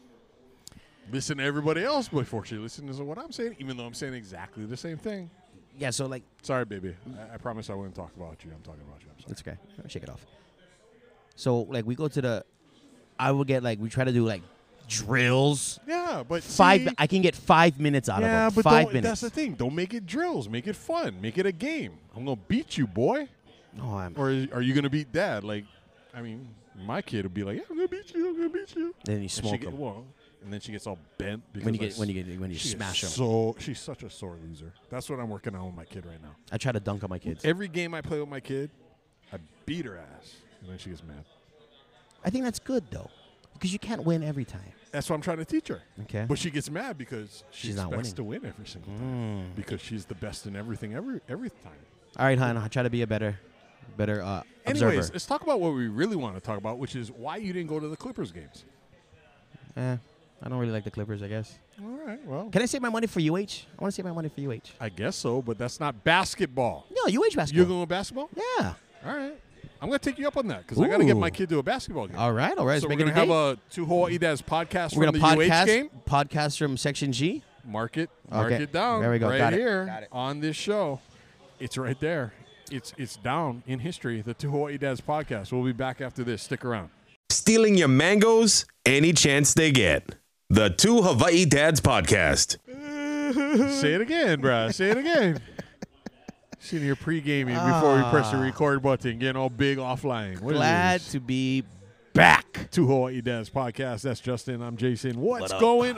Listen to everybody else before she listens to what I'm saying, even though I'm saying exactly the same thing. Yeah, so like Sorry, baby. I, I promise I wouldn't talk about you. I'm talking about you. I'm sorry. it's okay. Shake it off. So like we go to the, I will get like we try to do like drills. Yeah, but Five. see- I can get five minutes out yeah, of them. but Five don't, minutes. that's the thing. Don't make it drills. Make it fun. Make it a game. I'm gonna beat you, boy. Oh, I'm, Or is, are you gonna beat dad? Like, I mean, my kid would be like, "Yeah, I'm gonna beat you. I'm gonna beat you." then you And she smoke get, them well, and then she gets all bent because when you I get when you get when you she is smash them. So she's such a sore loser. That's what I'm working on with my kid right now. I try to dunk on my kids. Every game I play with my kid, I beat her ass, and then she gets mad. I think that's good though, because you can't win every time. That's what I'm trying to teach her. Okay. But she gets mad because she She's not expects winning. to win every single time Mm. because she's the best in everything every every time. All right, hon. I try to be a better, better uh, Anyways, observer. let's talk about what we really want to talk about, which is why you didn't go to the Clippers games. Eh, I don't really like the Clippers. I guess. All right, well, Can I save my money for U H? I want to save my money for U H. I guess so, but that's not basketball. No, U H You're basketball. going to basketball? Yeah. All right. I'm going to take you up on that because I got to get Ooh. my kid to a basketball game. All right. All right. so let's we're make going it to a have date. a two Hawaii Dads podcast We're from gonna the U H podcast game. podcast from Section G. Mark it, mark Okay. it down. There we go. Right Got it. here Got it. on this show. It's right there. It's it's down in history. The Two Hawaii Dads podcast. We'll be back after this. Stick around. Stealing your mangoes any chance they get. The Two Hawaii Dads podcast. Say it again, bruh. Say it again. Sitting here pre-gaming before we press the record button, getting all big offline. What is Glad this? to be back. Two Hawaii Dads podcast. That's Justin. I'm Jason. What's What up? going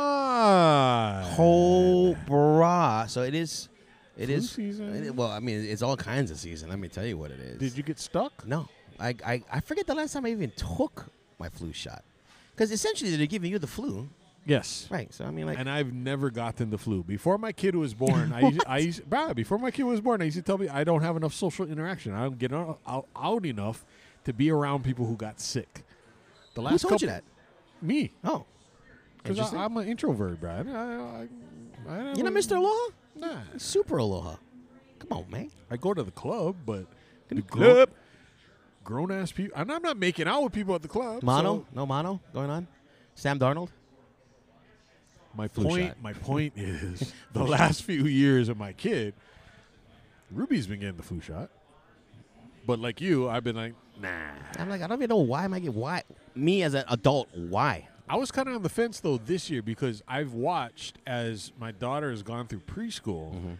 on? Whole bra. So it is. It Flu is. season. it- well, I mean, it's all kinds of season. Let me tell you what it is. Did you get stuck? No, I, I I forget the last time I even took my flu shot. Because essentially they're giving you the flu, Yes. right? So I mean, like, And I've never gotten the flu. Before my kid was born, I used, I used, bruh, before my kid was born, I used to tell me I don't have enough social interaction. I don't get out, out, out enough to be around people who got sick. The last Who told couple, you that? Me, Oh, because interesting. I'm an introvert, Brad. I, I, I, I You're not Mister Aloha? Nah, Super Aloha. Come on, man. I go to the club, but the club. grown ass people, and I'm not making out with people at the club. Mono? so No mono going on? Sam Darnold? my Flu point, shot. my point is, the last few years of my kid, Ruby's been getting the flu shot, but like you, I've been like, nah. I'm like, I don't even know why am I get why me as an adult, why? I was kind of on the fence though this year because I've watched as my daughter has gone through preschool. Mm-hmm.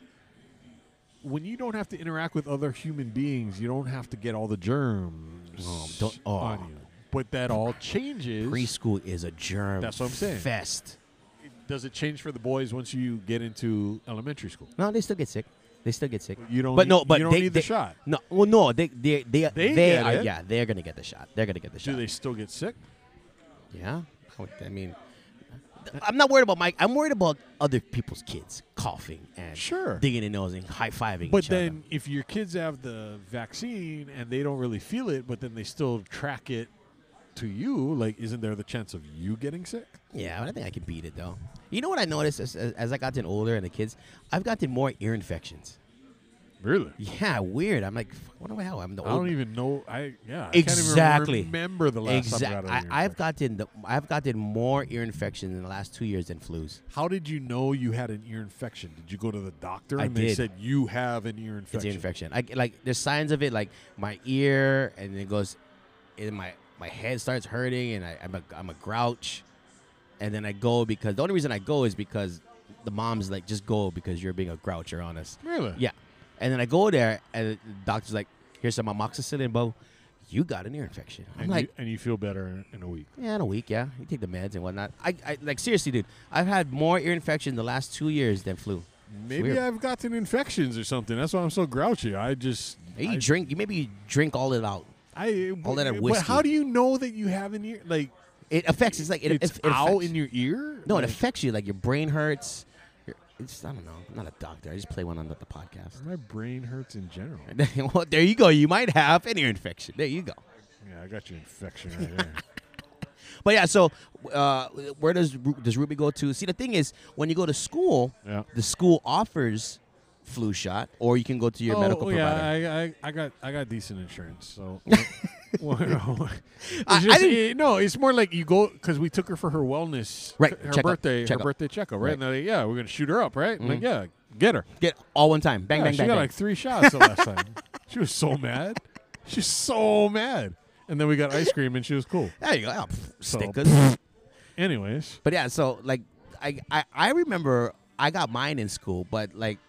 When you don't have to interact with other human beings, you don't have to get all the germs Oh, don't- oh. on you. But that all changes. Preschool is a germ That's what I'm saying. fest. Does it change for the boys once you get into elementary school? No, they still get sick. They still get sick. You don't. But need, no, but you don't they, need they, the shot. No, well, no, they they they They they, get are it. yeah, they're gonna get the shot. They're gonna get the Do shot. they still get sick? Yeah, I would- I mean, I'm not worried about Mike. I'm worried about other people's kids coughing and Sure. digging their nose and high fiving. But each then, if your kids have the vaccine and they don't really feel it, but then they still track it to you, like, isn't there the chance of you getting sick? other. Yeah, but I think I can beat it though. You know what I noticed as, as, as I gotten older and the kids, I've gotten more ear infections. Really? Yeah, weird. I'm like, what the hell? I'm the I old. don't even know. I yeah. Exactly. I can't even remember the last Exact- time I got an I, ear I've infection. gotten the, I've gotten more ear infections in the last two years than flus. How did you know you had an ear infection? Did you go to the doctor I and they did. said you have an ear It's infection? ear infection. I like there's signs of it, like my ear, and it goes, in my my head starts hurting, and I, I'm a I'm a grouch, and then I go because the only reason I go is because the mom's like, just go because you're being a grouch. You're honest. Really? Yeah, and then I go there, and the doctor's like, here's some amoxicillin, Bo. You got an ear infection. I'm And, like, you, and you feel better in, in a week. yeah, in a week, yeah. You take the meds and whatnot. I, I like seriously, dude. I've had more ear infection the last two years than flu. Maybe weird. I've gotten infections or something. That's why I'm so grouchy. I just You I, drink, you maybe you drink all it out. I all that but whiskey. how do you know that you have an ear? Like It affects. It's like it, it's it, it out affects- in your ear? No, like, it affects you. Like your brain hurts. Your- It's I don't know. I'm not a doctor. I just play one on the, the podcast. my brain hurts in general. Well, there you go. You might have an ear infection. There you go. Yeah, I got your infection right there. But yeah, so uh, where does Ru- does Ruby go to? See, the thing is, when you go to school, Yeah. the school offers flu shot, or you can go to your oh, medical yeah, provider. I, I, I got I got decent insurance, so. well, no. It's I- I just- didn't- it- no, it's more like you go because we took her for her wellness, Right, Her checkup, birthday, checkup. her birthday checkup, right? Right. And they're like, yeah, we're gonna shoot her up, right? I'm like, Mhm. yeah, get her. Get all one time. Bang, Yeah, bang, she bang, got bang. like three shots the last time. She was so mad. She's so mad. And then we got ice cream, and she was cool. There you go. Oh, pff, So- stickers. Anyways, But yeah, so like I, I I remember I got mine in school, but like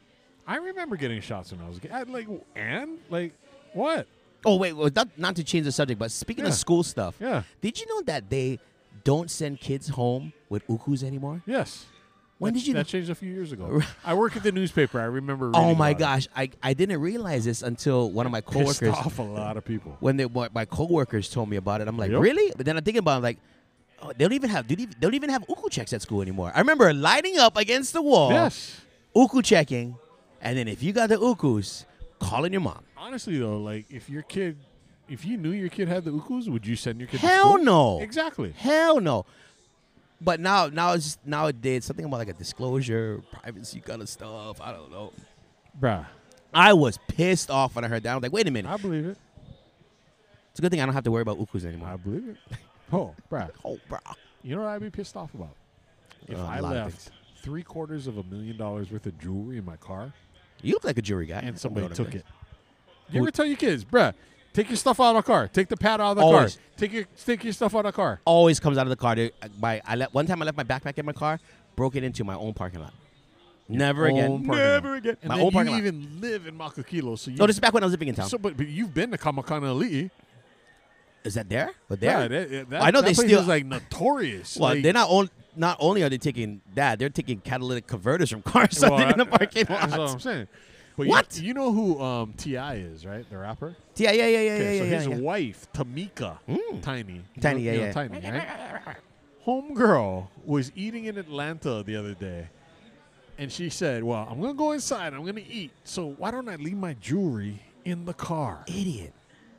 I remember getting shots when I was a kid. I- Like, and like, what? oh wait, well, not not to change the subject, but speaking Yeah. of school stuff, Yeah. did you know that they don't send kids home with ukus anymore? Yes. When That- did you? That changed a few years ago. I work at the newspaper. I remember. Oh reading my about it. gosh, I, I didn't realize this until one of my Pissed coworkers off a lot of people. when they what my coworkers told me about it. I'm like, Yep. really? But then I'm thinking about it, like, oh, they don't even have they don't even, they don't even have uku checks at school anymore. I remember lining up against the wall, Yes. uku checking, and then if you got the ukus, calling your mom. Honestly, though, like if your kid, if you knew your kid had the ukus, would you send your kid? Hell to school? no. Exactly. Hell no. But now, now it's just, nowadays something about like a disclosure, privacy kind of stuff. I don't know. Bruh, I was pissed off when I heard that. I was like, wait a minute. I believe it. It's a good thing I don't have to worry about ukus anymore. I believe it. Oh, bruh. oh, bro. You know what I'd be pissed off about? If Uh, a I lot of left things. three quarters of a million dollars worth of jewelry in my car You look like a jury guy. and somebody Don't took know it. You ever Who- tell your kids, bruh, take your stuff out of the car. Take the pad out of the Always. car. Take your take your stuff out of the car. Always comes out of the car. Dude. My, I let, one time I left my backpack in my car, broke it into my own parking lot. Never Own again. parking lot. Never again. And My then own parking you lot. even live in Makakilo, so you. No, this is back when I was living in town. so, but, but you've been to Kamakana Ali'i. Is that there? But there? Yeah, that, that, I know that they place still- is like notorious. Well, like, they're not on, Not only are they taking that, they're taking catalytic converters from cars well, in the that- parking That's what lot. I'm saying. But What? You, you know who um, T I is, right? The rapper. Yeah, yeah, yeah, yeah, Okay, yeah, so yeah, his yeah. wife, Tamika, Mm. Tiny, You Tiny, know- yeah, you know yeah. Tiny, right? Homegirl was eating in Atlanta the other day, and she said, "Well, I'm gonna go inside. I'm gonna eat. So why don't I leave my jewelry in the car?" Idiot.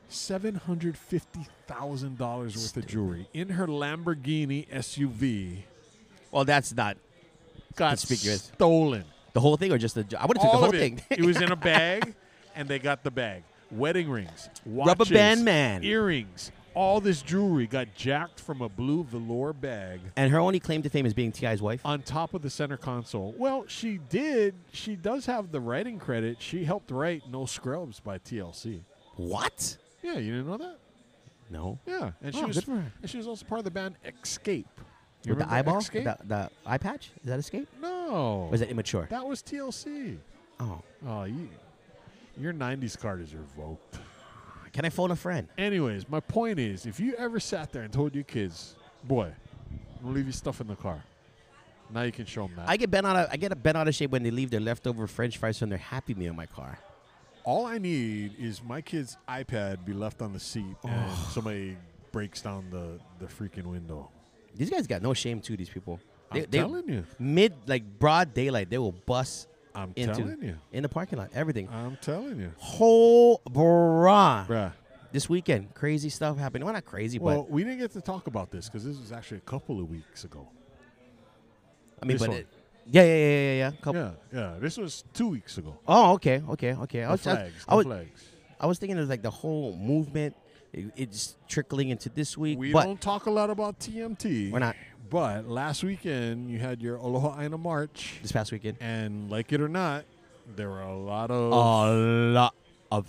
seven hundred fifty thousand dollars worth of jewelry in her Lamborghini S U V Well, that's not got conspicuous. stolen. The whole thing or just the? I would have took All the of whole it. thing. It was in a bag, and they got the bag. Wedding rings, watches, Rubber band man. earrings, all this jewelry got jacked from a blue velour bag And her only claim to fame is being T I's wife. on top of the center console. Well, she did. She does have the writing credit. She helped write "No Scrubs" by T L C. What? Yeah, you didn't know that? No. Yeah, and she Oh, was good for her. and she was also part of the band Escape. You With the remember eyeball, Escape? the, the eye patch. Is that Escape? No, Or is that immature? that was T L C. Oh, Oh, you, your nineties card is revoked. can I phone a friend? Anyways, my point is, if you ever sat there and told your kids, "Boy, I'm gonna leave your stuff in the car," now you can show them that. I get bent out of I get bent out of shape when they leave their leftover French fries from their Happy Meal in my car. All I need is my kid's iPad be left on the seat and somebody breaks down the, the freaking window. These guys got no shame too. These people. They, I'm they, telling you. Mid like broad daylight, they will bust I'm into telling you. in the parking lot. Everything. I'm telling you. Whole bruh. Bruh. This weekend, crazy stuff happened. Well, not crazy, Well, we didn't get to talk about this because this was actually a couple of weeks ago. but I mean, this but one. it, yeah, yeah, yeah, yeah, yeah. Couple, Yeah, yeah. This was two weeks ago. Oh, okay, okay, okay. I The was, I, flags. I The was, flags. I was thinking of like the whole movement. It, it's trickling into this week, We but don't talk a lot about T M T. we're not But last weekend, you had your Aloha Aina March. this past weekend. And like it or not, there were a lot of A lot of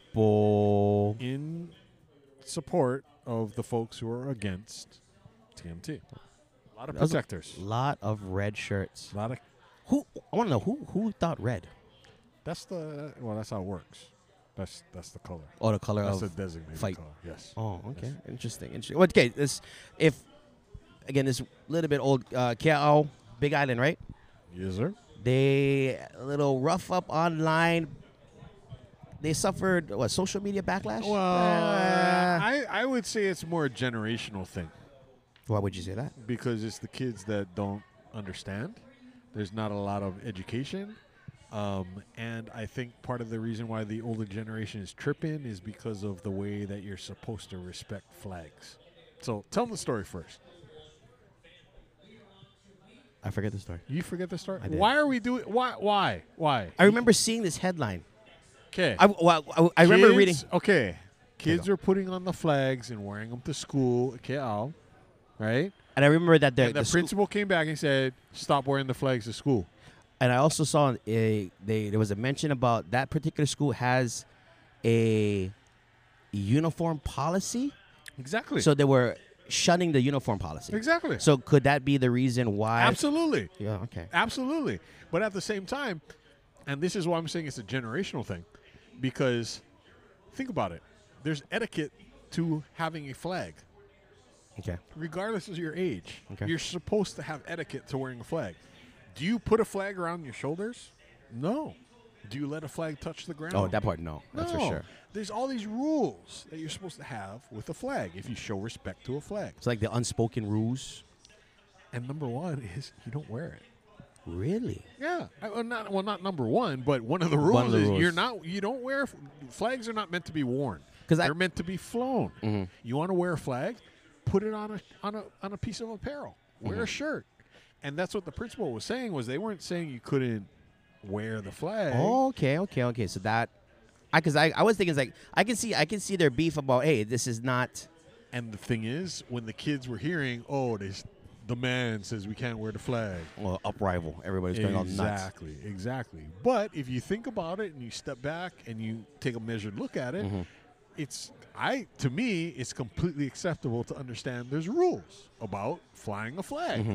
people. in support of the folks who are against T M T. A lot of That was a- protectors. Lot of red shirts. A lot of Who I want to know who who thought red? that's the well, that's how it works. That's that's the color. Oh, the color That's of the designated fight. color. Yes. Oh, okay. Yes. Interesting. Interesting. Well, okay, this if again this little bit old uh Kea'au, Big Island, right? Yes, sir. They a little rough up online. They suffered what social media backlash? Well, Uh, I I would say it's more a generational thing why would you say that? because it's the kids that don't understand. There's not a lot of education. Um, and I think part of the reason why the older generation is tripping is because of the way that you're supposed to respect flags. So tell them the story first. I forget the story. You forget the story? I did. Why are we doing? Why? Why? Why? I remember seeing this headline. Okay. I, well, I, I remember Kids- reading. Okay. Kids go. are putting on the flags and wearing them to school. Okay, Al, right? And I remember that the, And the, the school- principal came back and said, "Stop wearing the flags to school." and I also saw a they there was a mention about that particular school has a uniform policy. Exactly. So they were shunning the uniform policy. exactly. So could that be the reason why? Absolutely. Yeah. Okay. Absolutely. But at the same time, and this is why I'm saying it's a generational thing, because think about it. There's etiquette to having a flag. Okay. Regardless of your age, Okay. you're supposed to have etiquette to wearing a flag. Do you put a flag around your shoulders? No. Do you let a flag touch the ground? Oh, that part no. That's for No. sure. There's all these rules that you're supposed to have with a flag if you show respect to a flag. It's like the unspoken rules. And number one is you don't wear it. Really? Yeah, I- well, not well, not number one, but one of the rules One of the is rules. you're not you don't wear f- flags are not meant to be worn. 'Cause I- they're meant to be flown. Mhm. You want to wear a flag, put it on a on a on a piece of apparel. Wear Mm-hmm. a shirt, and that's what the principal was saying. Was they weren't saying you couldn't wear the flag. Oh, okay, okay, okay. So that, I because I, I was thinking it's like I can see I can see their beef about hey this is not. And the thing is, when the kids were hearing, oh, this, the man says we can't wear the flag. Well, uprival. Everybody's going all nuts. Exactly, exactly. But if you think about it and you step back and you take a measured look at it, Mm-hmm. it's I to me it's completely acceptable to understand there's rules about flying a flag. Mm-hmm.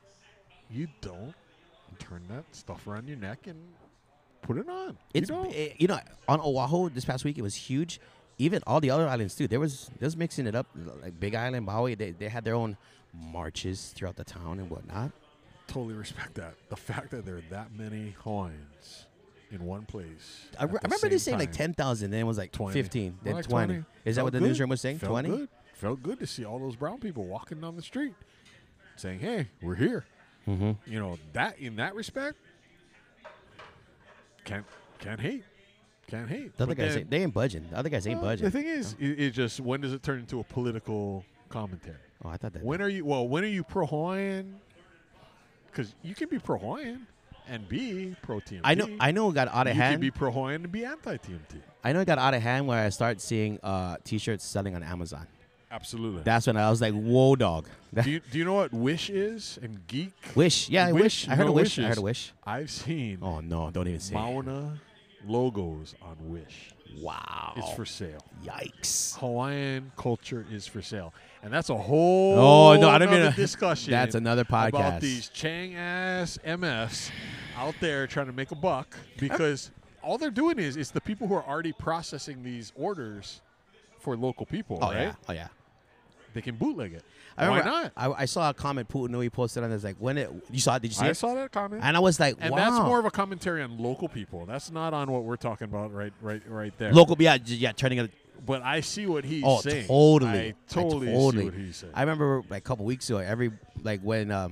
You don't turn that stuff around your neck and put it on. It's you don't. eh, you know on Oahu this past week it was huge. Even all the other islands too. There was there was mixing it up like Big Island, Maui. They they had their own marches throughout the town and whatnot. Totally respect that. The fact that there are that many Hawaiians in one place. I, re- at I the remember they same saying like time. ten thousand. Then it was like twenty. fifteen. More Then like twenty. Is that Felt what the good. newsroom was saying? Felt Twenty. Good. Felt good to see all those brown people walking down the street, saying, "Hey, we're here." Mm-hmm. You know that in that respect, can't can't hate, Can't hate. The other But guys, then- ain't, they ain't budging. The other guys ain't well, budging. The thing is, it, it just when does it turn into a political commentary? oh, I thought that. When are you? Well, when are you pro Hawaiian? Because you can be pro Hawaiian and be pro T M T. I know. I know. It got out of You can hand. be pro Hawaiian and be anti T M T. I know it got out of hand where I started seeing uh, T-shirts selling on Amazon. Absolutely. That's when I was like, "Whoa, dog!" do you do you know what Wish is and Geek? Wish, yeah, I Wish, wish. I you heard know a what wish. Wish I heard is? a wish. I've seen Oh no! Don't even say. it. Mauna logos on Wish. Wow. It's for sale. Yikes. Hawaiian culture is for sale, and that's a whole Oh, no, I don't nother mean to- discussion. That's another podcast. about these Chang ass M Fs out there trying to make a buck because all they're doing is it's the people who are already processing these orders for local people, Oh right? yeah. Oh yeah. They can bootleg it. I Why remember not? I, I saw a comment Putinui posted on this like when it you saw it, did you see I it? saw that comment. And I was like, and wow. that's more of a commentary on local people. That's not on what we're talking about right right right there. local yeah, j- yeah, turning it But I see what he's Oh, saying. totally. I totally, I totally. see what he's saying. I remember like a couple weeks ago, every like when um,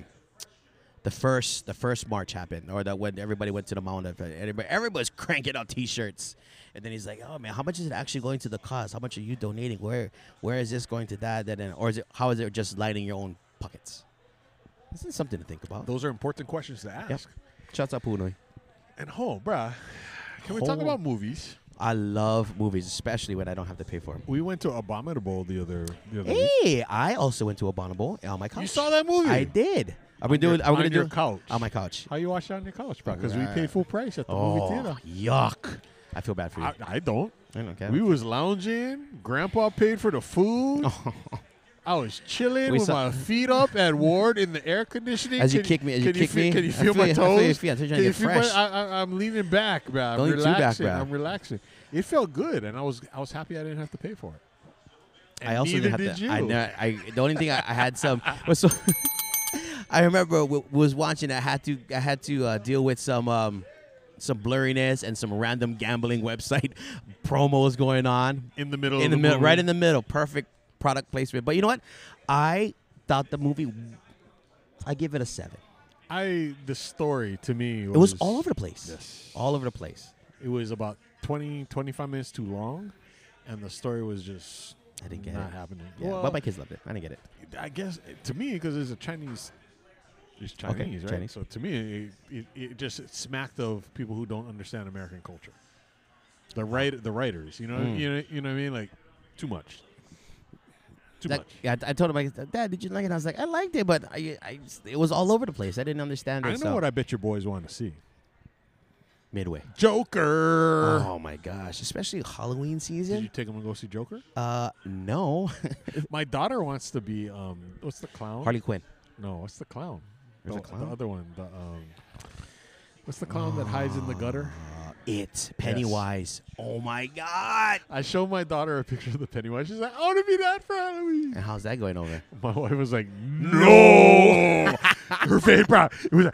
the first the first march happened, or that when everybody went to the mountain, everybody everybody's cranking out T-shirts, and then he's like, "Oh man, how much is it actually going to the cause? How much are you donating? Where where is this going to that? That and or is it how is it just lining your own pockets?" This is something to think about. Those are important questions to ask. Yep. Shouts out Punoi. And home, bruh, can we talk Ho. about movies? I love movies, especially when I don't have to pay for them. We went to Abominable the other the other week. Hey, I also went to Abominable on my couch. You saw that movie? I did. Are we On your- doing? Are we on gonna your do couch. on my couch? How you watch it on your couch, bro? Because we Right. paid full price at the Oh, movie theater. yuck! I feel bad for you. I, I don't. I don't care. We was lounging. Grandpa paid for the food. I was chilling We with saw- my feet up at Ward in the air conditioning. As you Can kick me- as you can kick feel, me, can you I feel feel my you- I feel your toes? feet. I'm trying to Can you get feel my- fresh. I, I, I'm leaning back, bro. I'm Don't lean too back, relaxing. bro. I'm relaxing. It felt good, and I was I was happy I didn't have to pay for it. And I also neither didn't have did to. I, you. ne- I the only thing I, I had some was so. I remember w- was watching. I had to. I had to uh, deal with some um, some blurriness and some random gambling website promos going on in the middle in of the the middle, movie. right in the middle. Perfect product placement. But you know what? I thought the movie. I give it a seven. I the story to me was, It was all over the place. Yes. All over the place. It was about twenty, twenty-five minutes too long, and the story was just I didn't get not it. happening. Yeah, Well, but my kids loved it. I didn't get it. I guess to me because it's a Chinese, it's Chinese, right? Chinese. So to me, it, it, it just smacked of people who don't understand American culture. The write, the writers, you know, Mm. you know, you know what I mean? Like too much, too That- much. yeah, I I told him, like, Dad, did you like it? I was like, I liked it, but I, I, it was all over the place. I didn't understand it. I know so. what I bet your boys want to see. Midway. Joker. Oh my gosh, especially Halloween Did you season. take them and go see Joker? Uh, no. My daughter wants to be um, what's the clown? Harley Quinn. No, what's the clown? There's the, a clown? The other one. The um, what's the clown that hides in the gutter? Uh, it Pennywise. Oh my god. I showed my daughter a picture of the Pennywise. She's like, I want to be that for Halloween. And how's that going over? My wife was like, no. Her face, bro. It was like,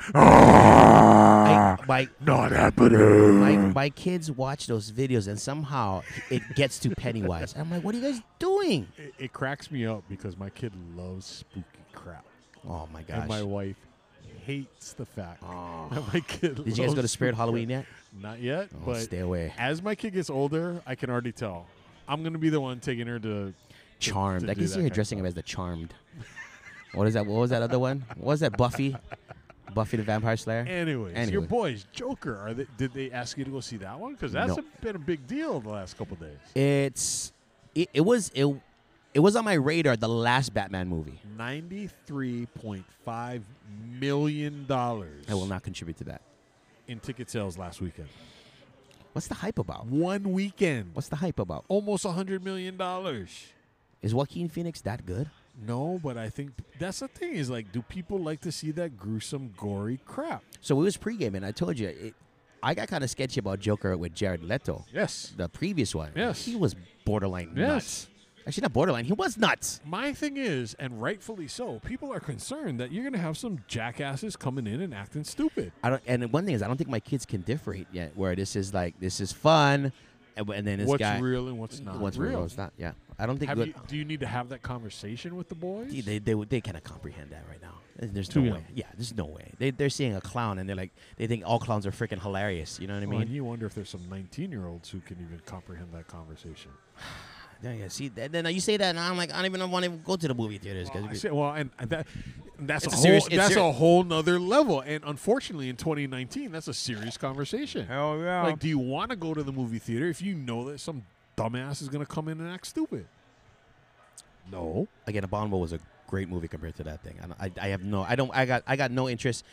ah, I, my, not happening. my my kids watch those videos and somehow it gets to Pennywise. I'm like, what are you guys doing? It, it cracks me up because my kid loves spooky crap. Oh my And my gosh. wife hates the fact Oh. that my kid Did you guys go to loves Spirit spooky Halloween crap. yet? Not yet, Oh, but stay away. as my kid gets older, I can already tell. I'm going to be the one taking her to Charmed. to I do can that see her kind of dressing him stuff. as the Charmed. What is that? What was that other one? What was that? Buffy? Buffy the Vampire Slayer? Anyways, your Anyway. boys, Joker, are they, did they ask you to go see that one? Because that's No. a, been a big deal the last couple days. It's it, it was it it was on my radar, the last Batman movie. ninety-three point five million dollars I will not contribute to that. in ticket sales last weekend. What's the hype about? One weekend. What's the hype about? Almost one hundred million dollars. Is Joaquin Phoenix that good? No, but I think that's the thing is like, do people like to see that gruesome, gory crap? So it was pregame, and I told you, it, I got kind of sketchy about Joker with Jared Leto, Yes. the previous one. Yes. He was borderline Yes. nuts. Actually, not borderline. He was nuts. My thing is, and rightfully so, people are concerned that you're going to have some jackasses coming in and acting stupid. I don't. And one thing is, I don't think my kids can differentiate yet. Where this is like, this is fun. and, and then this what's guy. real and what's not What's real. real? What's not? Yeah, I don't think. Have good- you, do you need to have that conversation with the boys? They they they, would- they cannot comprehend that right now. There's Too no young. way. Yeah, there's no way. They they're seeing a clown and they're like they think all clowns are freaking hilarious. You know what I Well, mean? and you wonder if there's some nineteen-year-olds who can even comprehend that conversation. Yeah, yeah. See, th- then you say that, and I'm like, I don't even want to go to the movie theaters. Well, I Cause say, well, and and that that's a, It's a whole serious- it's that's ser- a whole nother level. And unfortunately, in twenty nineteen, that's a serious conversation. hell yeah. Like, do you want to go to the movie theater if you know that some dumbass is going to come in and act stupid? No. Again, Abominable was a great movie compared to that thing. I, don't- I, I have no, I don't, I got, I got no interest.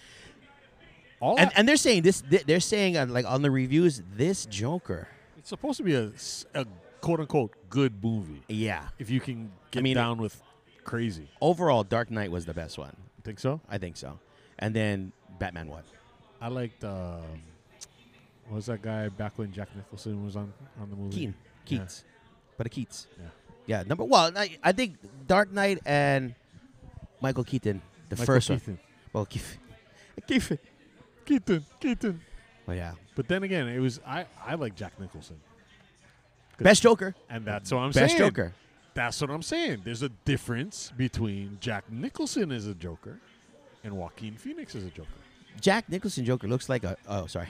All And that- and they're saying this, th- they're saying uh, like on the reviews, this Joker, it's supposed to be a, s- a quote-unquote good movie yeah. if you can get mean- down with crazy. Overall, Dark Knight was the best one. Think so? I think so. And then Batman what? I liked, uh, what was that guy back when Jack Nicholson was on, on the movie? Keaton, Yeah. Keats, but a Keats. Yeah. Yeah, number well, I, I think Dark Knight and Michael Keaton, the Michael first Keaton. one. Well, Keith, Keith. Keaton, Keaton. Well, yeah, But then again, it was I, I like Jack Nicholson. best Joker, And that's what I'm best saying. Joker. That's what I'm saying. There's a difference between Jack Nicholson as a Joker and Joaquin Phoenix as a Joker. Jack Nicholson Joker looks like a oh sorry,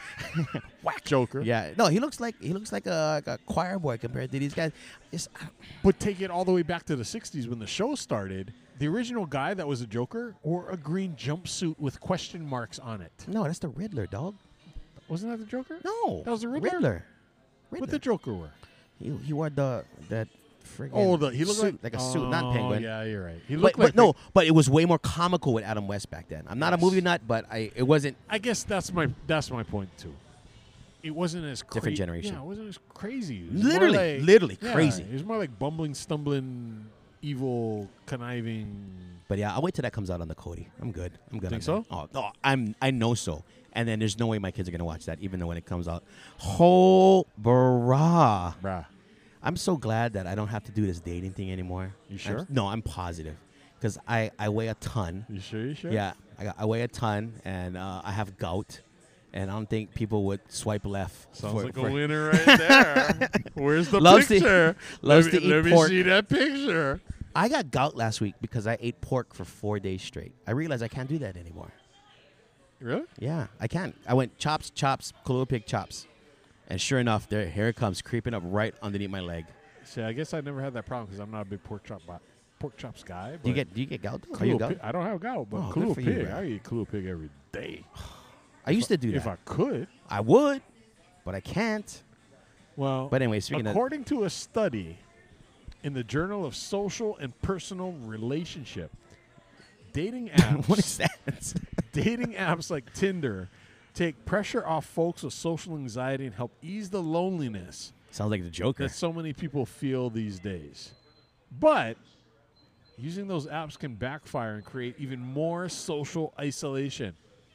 Whack Joker. yeah no he looks like he looks like a, like a choir boy compared to these guys. It's, But take it all the way back to the sixties when the show started. The original guy that was a Joker wore a green jumpsuit with question marks on it. no, that's the Riddler, dog. Wasn't that the Joker? No, That was the Riddler? Riddler. What Riddler. the Joker wore? He, he wore the that friggin' Oh, the, he looked suit, like, a suit, oh, not penguin. Yeah, you're right. He But, looked but like no, the- but it was way more comical with Adam West back then. I'm not a Yes. movie nut, but I it wasn't. I guess that's my that's my point too. It wasn't as cra- Different generation. Yeah, it wasn't as crazy. It was more Literally, like- literally yeah, crazy. It was more like bumbling, stumbling, evil, conniving. But yeah, I'll wait till that comes out on the Cody. I'm good. I'm good. Think on so? that. Oh no, I'm I know so. And then there's no way my kids are gonna watch that, even though when it comes out, oh brah. Bruh. I'm so glad that I don't have to do this dating thing anymore. You sure? I'm- no, I'm positive, because I I weigh a ton. You sure? You sure? Yeah, I got, I weigh a ton, and uh, I have gout, and I don't think people would swipe left. Sounds for- like for- a winner right there. Where's the Loves to- picture? loves let me, to eat let me pork. see that picture. I got gout last week because I ate pork for four days straight. I realized I can't do that anymore. Really? Yeah, I can't. I went chops, chops, Kahlua pig chops, and sure enough, there here it comes, creeping up right underneath my leg. See, I guess I never had that problem because I'm not a big pork chop bo- pork chops guy. Do you but get do you get gout? Are you Kahlua gout? pig- I don't have gout, but Oh, good Kahlua for you, pig. bro. I eat Kahlua pig every day. I used to do If that. I could. I would, but I can't. Well, But anyway, speaking of according to a study in the Journal of Social and Personal Relationship, dating apps, what is that? dating apps like Tinder take pressure off folks with social anxiety and help ease the loneliness Sounds like the Joker. that so many people feel these days. But using those apps can backfire and create even more social isolation.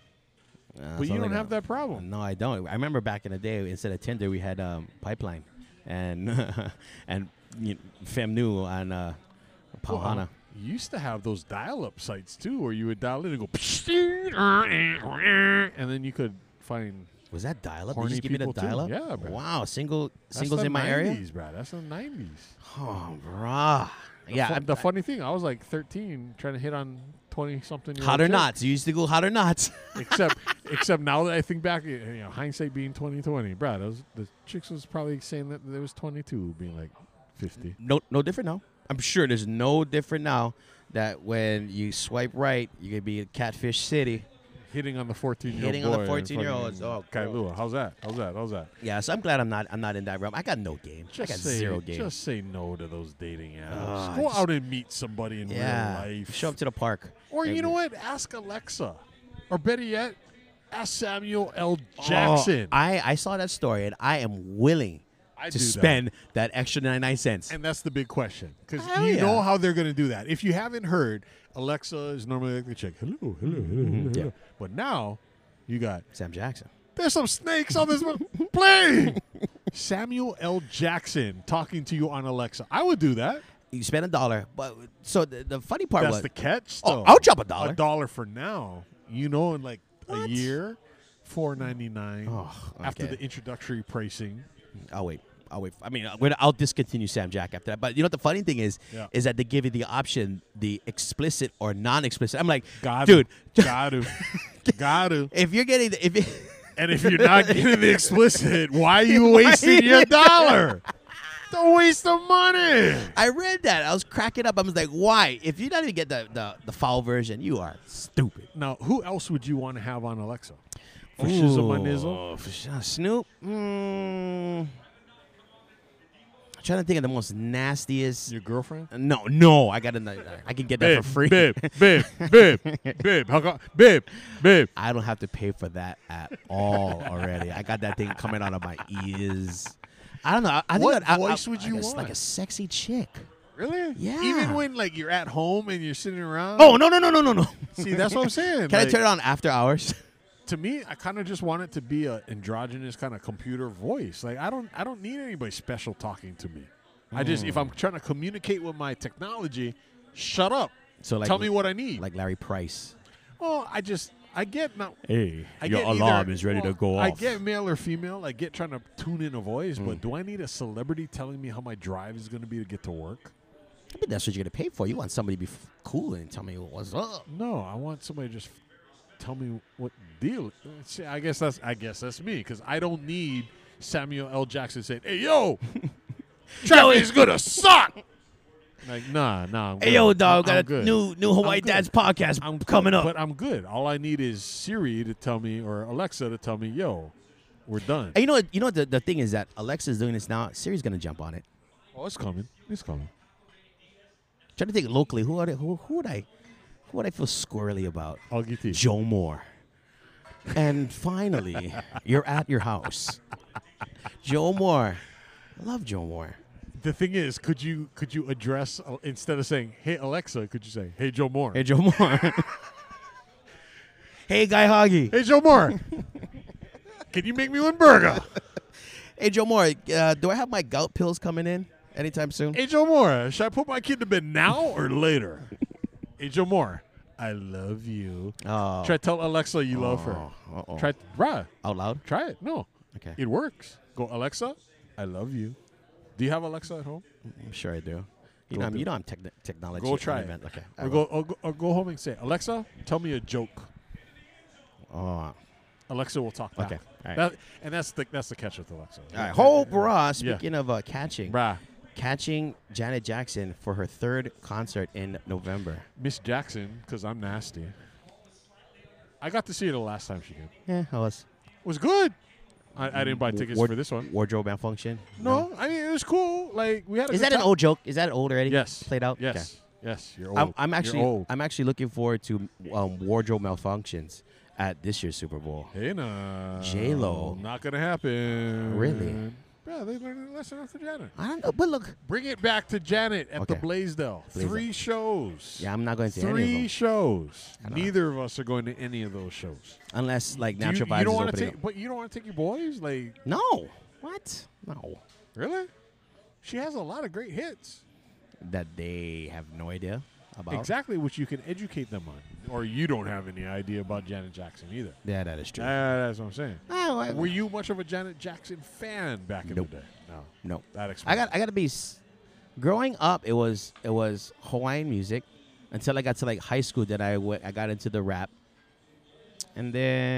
Uh, But you sounds don't like have a- that problem. No, I don't. I remember back in the day, instead of Tinder, we had um, Pipeline and and you know, Femnu on uh, Pauhana. Well, you used to have those dial-up sites too, where you would dial in and go, and then you could find. Was that dial-up? Did you horny just give me the people too. dial-up? Yeah, bro. Wow, single That's singles the in my area. nineties, bro. That's the nineties. Oh, brah. The Yeah, fu- I'm- the funny thing, I was like thirteen, trying to hit on twenty-something. hot or not. You used to go hot or not. Except, except now that I think back, you know, hindsight being twenty twenty, bro. Those the chicks was probably saying that there was twenty-two, being like fifty. no, no different now. I'm sure there's no different now that when you swipe right, you could be in Catfish City. Hitting on the fourteen-year-old Hitting on the boy and fourteen-year-olds. fucking Oh, Kailua. How's that? How's that? How's that? Yeah, so I'm glad I'm not. I'm not in that realm. I got no game. I got Just say, zero game. Just say no to those dating apps. Ugh, Go just- out and meet somebody in yeah, real life. show up to the park. or you and- know what? Ask Alexa, or better yet, ask Samuel L. Jackson. Oh, I I saw that story and I am willing I to do that. spend that. extra ninety-nine cents. And that's the big question, because Hell you yeah. know how they're going to do that. If you haven't heard, Alexa is normally like the chick. Hello, hello, hello, hello, Yeah. hello. But now you got Sam Jackson. there's some snakes on this one. Play Samuel L. Jackson talking to you on Alexa. I would do that. You spend a dollar, but so the, the funny part That's was, the catch. oh, though. I'll drop a dollar. A dollar for now. You know, in like a What? year, four ninety nine. Oh, After okay. the introductory pricing. I'll wait. I'll wait. I mean, we're, I'll discontinue Sam Jack after that. But you know what the funny thing is, Yeah. is that they give you the option, the explicit or non-explicit. I'm like, Got dude, got to, got to. if you're getting, the, if it, And if you're not getting the explicit, why are you wasting your dollar? Don't waste the money. I read that, I was cracking up. I was like, why? If you don't even get the, the, the foul version, you are stupid. Now, who else would you want to have on Alexa? For Shizzle my Nizzle? Ooh, for sh- Snoop. Mm, I'm trying to think of the most nastiest. Your girlfriend? No, no, I got to. I can get that Babe, for free. babe, babe, babe, babe, how come, babe, babe. I don't have to pay for that at all already. I got that thing coming out of my ears. I don't know. I, I think What I'd- I- voice I- would I you guess want? Like a sexy chick. Really? Yeah. Even when like you're at home and you're sitting around. Oh no no no no no no! See, that's what I'm saying. Can I Like, turn it on after hours? To me, I kind of just want it to be a androgynous kind of computer voice. Like I don't, I don't need anybody special talking to me. I just, if I'm trying to communicate with my technology, shut up. So like, Tell me what I need. like Larry Price. well, I just, I get not. Hey, I get either- well, I get male or female. I get trying to tune in a voice, but do I need a celebrity telling me how my drive is going to be to get to work? I mean, that's what you're gonna pay for. You want somebody to be f- cool and tell me what's up. No, I want somebody to just tell me what deal. See, I guess that's, I guess that's me because I don't need Samuel L. Jackson saying, "Hey, yo, traffic is gonna suck." Like, nah, nah. I'm Hey good. yo, dog, I'm got a good. new new Hawaii good. Dads podcast I'm coming good, up. but I'm good. All I need is Siri to tell me or Alexa to tell me, "Yo, we're done." And you know what? You know what the, the thing is that Alexa's doing this now. Siri's gonna jump on it. Oh, it's coming. It's coming. Trying to think locally, who are they, who who would I who would I feel squirrely about? Augie T. Joe Moore. And finally, you're at your house. Joe Moore. I love Joe Moore. The thing is, could you could you address uh, instead of saying, "Hey Alexa," could you say, "Hey Joe Moore"? Hey, Joe Moore. Hey, Guy Hoggy. Hey Joe Moore, can you make me one burger? Hey, Joe Moore, uh, do I have my gout pills coming in anytime soon? Hey Joe Moore, should I put my kid to bed now or later? Hey Joe Moore, I love you. Oh. Try to tell Alexa you love her. Oh, uh-oh. Try, bruh, Out loud? try it. No, Okay. it works. Go Alexa, I love you. Do you have Alexa at home? I'm sure I do. You Go know, I'm, do you it. know I'm techn technology. Go try it. invent- Okay. I Or will. go, or go or go home and say, Alexa, tell me a joke. Oh. Alexa will talk back. Okay, all right. That, and that's the that's the catch with Alexa. All right. Hope Ross, Yeah. speaking of uh, catching, Bruh, catching Janet Jackson for her third concert in November. Miss Jackson, because I'm nasty. I got to see her the last time she came. Yeah, how was It was good. I, I didn't buy tickets Ward- for this one. wardrobe malfunction? No, I mean it was cool. Like we had. A Is good that an time. old joke? Is that old already? Yes. Played out? Yes. Okay. Yes. You're old. I'm, I'm You're actually old. I'm actually looking forward to um, wardrobe malfunctions at this year's Super Bowl. Hey, nah. J-Lo. Not gonna happen. Really? Yeah, they learned a lesson after Janet. I don't know, but look, Bring it back to Janet at the Okay. Blaisdell. Blaisdell. Three shows. yeah, I'm not going to any of Three them shows. I don't know. Neither of us are going to any of those shows. unless like Do you, Natural you Vibes don't is want to opening take, but you don't want to take your boys. Like, up. No, what? No, really? She has a lot of great hits. that they have no idea about. Exactly, which you can educate them on. Or you don't have any idea about Janet Jackson either. Yeah, that is true. Uh, that's what I'm saying. Oh, I- Were you much of a Janet Jackson fan back in Nope. the day? No. no, That I explains. got I got to be. s- Growing up, it was it was Hawaiian music until I got to like high school. That I went, I got into the rap, and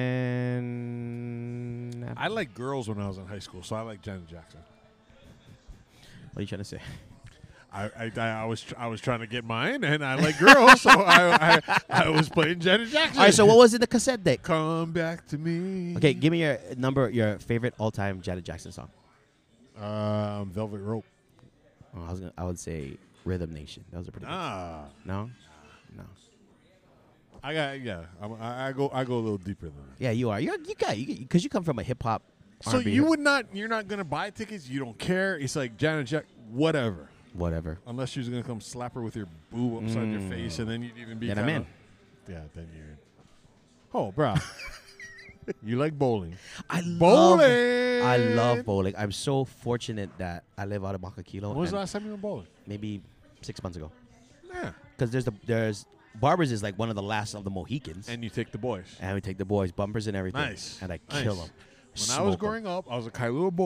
then I liked girls when I was in high school, so I like Janet Jackson. what are you trying to say? I, I, I, I was tr- I was trying to get mine, and I like girls, so I, I I was playing Janet Jackson. All right, so what was in the cassette deck? Come back to me. Okay, give me your number, your favorite all-time Janet Jackson song. Um, Velvet Rope. Oh, I was gonna, I would say Rhythm Nation. That was a pretty good. Ah, No, no. I got yeah. I'm, I, I go I go a little deeper than that. Yeah, you are. You're, you got you because you come from a hip hop. So you would not. You're not gonna buy tickets. You don't care. It's like Janet Jack. Whatever. whatever. Unless she's gonna come slap her with your boob upside your face, and then you'd even be. Then I'm kinda- in. Yeah, then you're in. Oh, bro. You like bowling? I love Bowling. I love bowling. I'm so fortunate that I live out of Makakilo. When was the and last time you went bowling? Maybe six months ago. Yeah. Because there's the there's Barbers is like one of the last of the Mohicans, and, And you take the boys. we take the boys bumpers and everything. Nice. And I Nice. kill them. When I was growing up, I was a Kailua boy.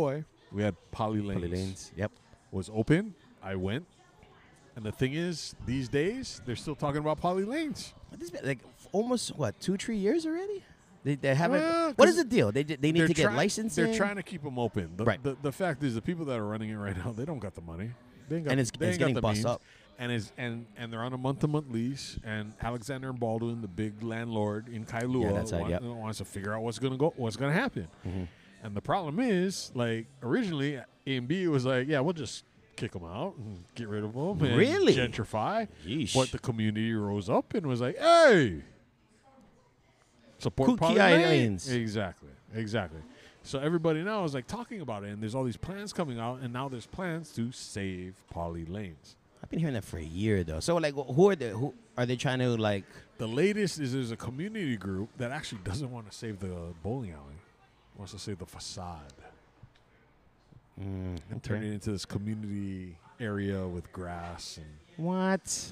We had Poly Lanes. Poly Lanes. Yep. Was open. I went. And the thing is, these days, they're still talking about Poly Lanes. This been like f- almost what two, three years already. They, they haven't. Well, what 'cause is the deal? They they need They're to get try- licensing. They're trying to keep them open. The, Right. the, the fact is, the people that are running it right now, they don't got the money. They ain't got, And it's- they it's ain't got getting the bust means. up. And is and and they're on a month-to-month lease. And Alexander and Baldwin, the big landlord in Kailua, Yeah, that side, want- yep. wants to figure out what's gonna go, what's gonna happen. Mm-hmm. And the problem is, like originally, A and B was like, yeah, we'll just kick them out and get rid of them. And Really? gentrify. Yeesh. But the community rose up and was like, hey, support Kuki Poly Lane. Lanes. Exactly, exactly. So everybody now is like talking about it, and there's all these plans coming out, and now there's plans to save Poly Lanes. I've been hearing that for a year though. So like, who are they? Who are they trying to like? The latest is there's a community group that actually doesn't want to save the bowling alley, wants to save the facade Mm, and turn it into this community area with grass and. What?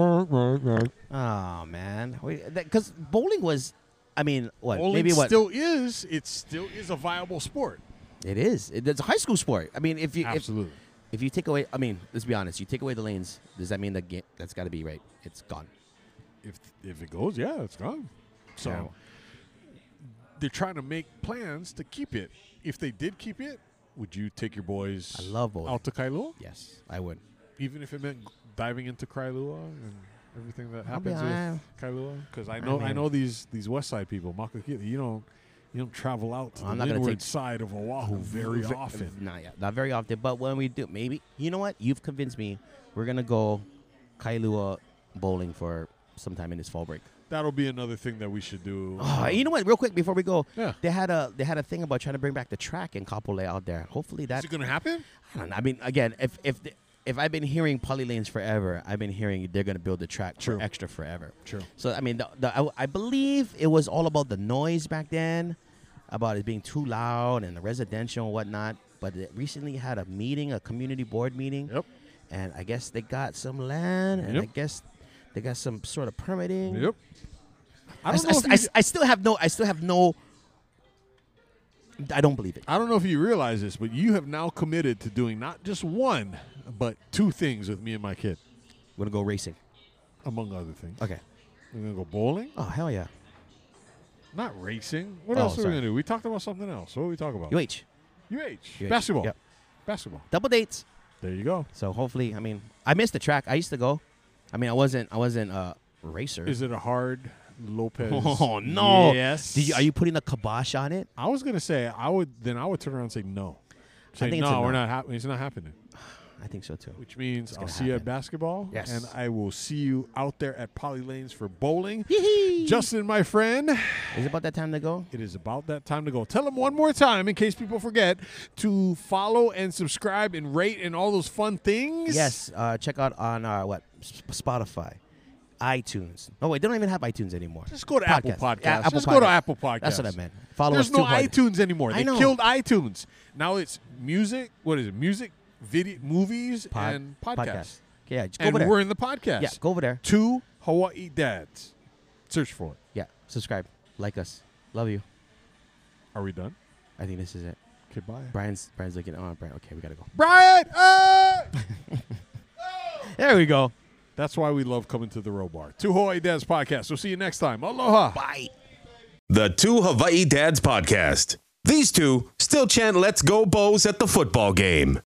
Oh man, because bowling was, I mean, what? Bowling maybe what? still is. It still is a viable sport. It is. It, it's a high school sport. I mean, if you if, Absolutely. if you take away, I mean, let's be honest. You take away the lanes. Does that mean the game? That's got to be right. It's gone. If if it goes, yeah, it's gone. So Yeah. they're trying to make plans to keep it. If they did keep it, would you take your boys I love bowling. out to Kailua? Yes, I would. Even if it meant diving into Kailua and everything that I'll be happens honest. with Kailua? Because I know I, mean- know these these West Side people, Makakita, you don't you don't travel out to I'm the not gonna windward take- side of Oahu very Ve- often. Not yet. Not very often. But when we do, maybe. You know what? You've convinced me. We're gonna go Kailua bowling for sometime in this fall break. That'll be another thing that we should do. Oh, Um, you know what? Real quick before we go, Yeah. they had a they had a thing about trying to bring back the track in Kapolei out there. Hopefully Is that. it going to happen? I don't know. I mean, again, if if the, if I've been hearing Poly Lanes forever, I've been hearing they're gonna build the track True. for extra forever. True. So I mean, the, the, I, I believe it was all about the noise back then, about it being too loud and the residential and whatnot. But it recently had a meeting, a community board meeting, Yep. and I guess they got some land, and Yep. I guess they got some sort of permitting. Yep. I I, don't I, know if I, you- I still have no. I still have no. I don't believe it. I don't know if you realize this, but you have now committed to doing not just one, but two things with me and my kid, We're gonna go racing. among other things. Okay. We're going to go bowling. Oh hell yeah. Not racing. What Oh, else are we sorry. going to do? We talked about something else. What did we talk about? U H. U H. U H. Basketball. Yep. Basketball. Double dates. There you go. So hopefully, I mean, I missed the track. I used to go. I mean, I wasn't. I wasn't a racer. Is it a hard Lopez? Oh no! Yes. Did you, are you putting a kibosh on it? I was going to say, I would, then I would turn around and say no. Say, think it's no, a we're no. not happening. It's not happening. I think so too. Which means I'll gonna see you at happen. basketball. Yes. And I will see you out there at Poly Lanes for bowling. Yee-hee. Justin, my friend, Is it about that time to go? it is about that time to go. Tell them one more time, in case people forget, to follow and subscribe and rate and all those fun things. Yes. Uh, check out on our what S- Spotify, iTunes. Oh wait, they don't even have iTunes anymore. Just go to Apple Podcasts. Yeah, Apple Just go to Podcasts. Apple Podcasts. That's what I meant. Follow There's us no too hard. iTunes anymore. I They know. killed iTunes. Now it's music. What is it? Music, video, movies, Pod- and podcasts. Okay, yeah, just go And over there. we're in the podcast. Yeah, go over there. Two Hawaii Dads. Search for it. Yeah, subscribe, like us. Love you. Are we done? I think this is it. Okay, bye. Brian's Brian's looking. Oh, Brian. Okay, we gotta go. Brian! Ah! There we go. That's why we love coming to the Row Bar. Two Hawaii Dads podcast. We'll see you next time. Aloha. Bye. The Two Hawaii Dads Podcast. These two still chant Let's Go Bows at the football game.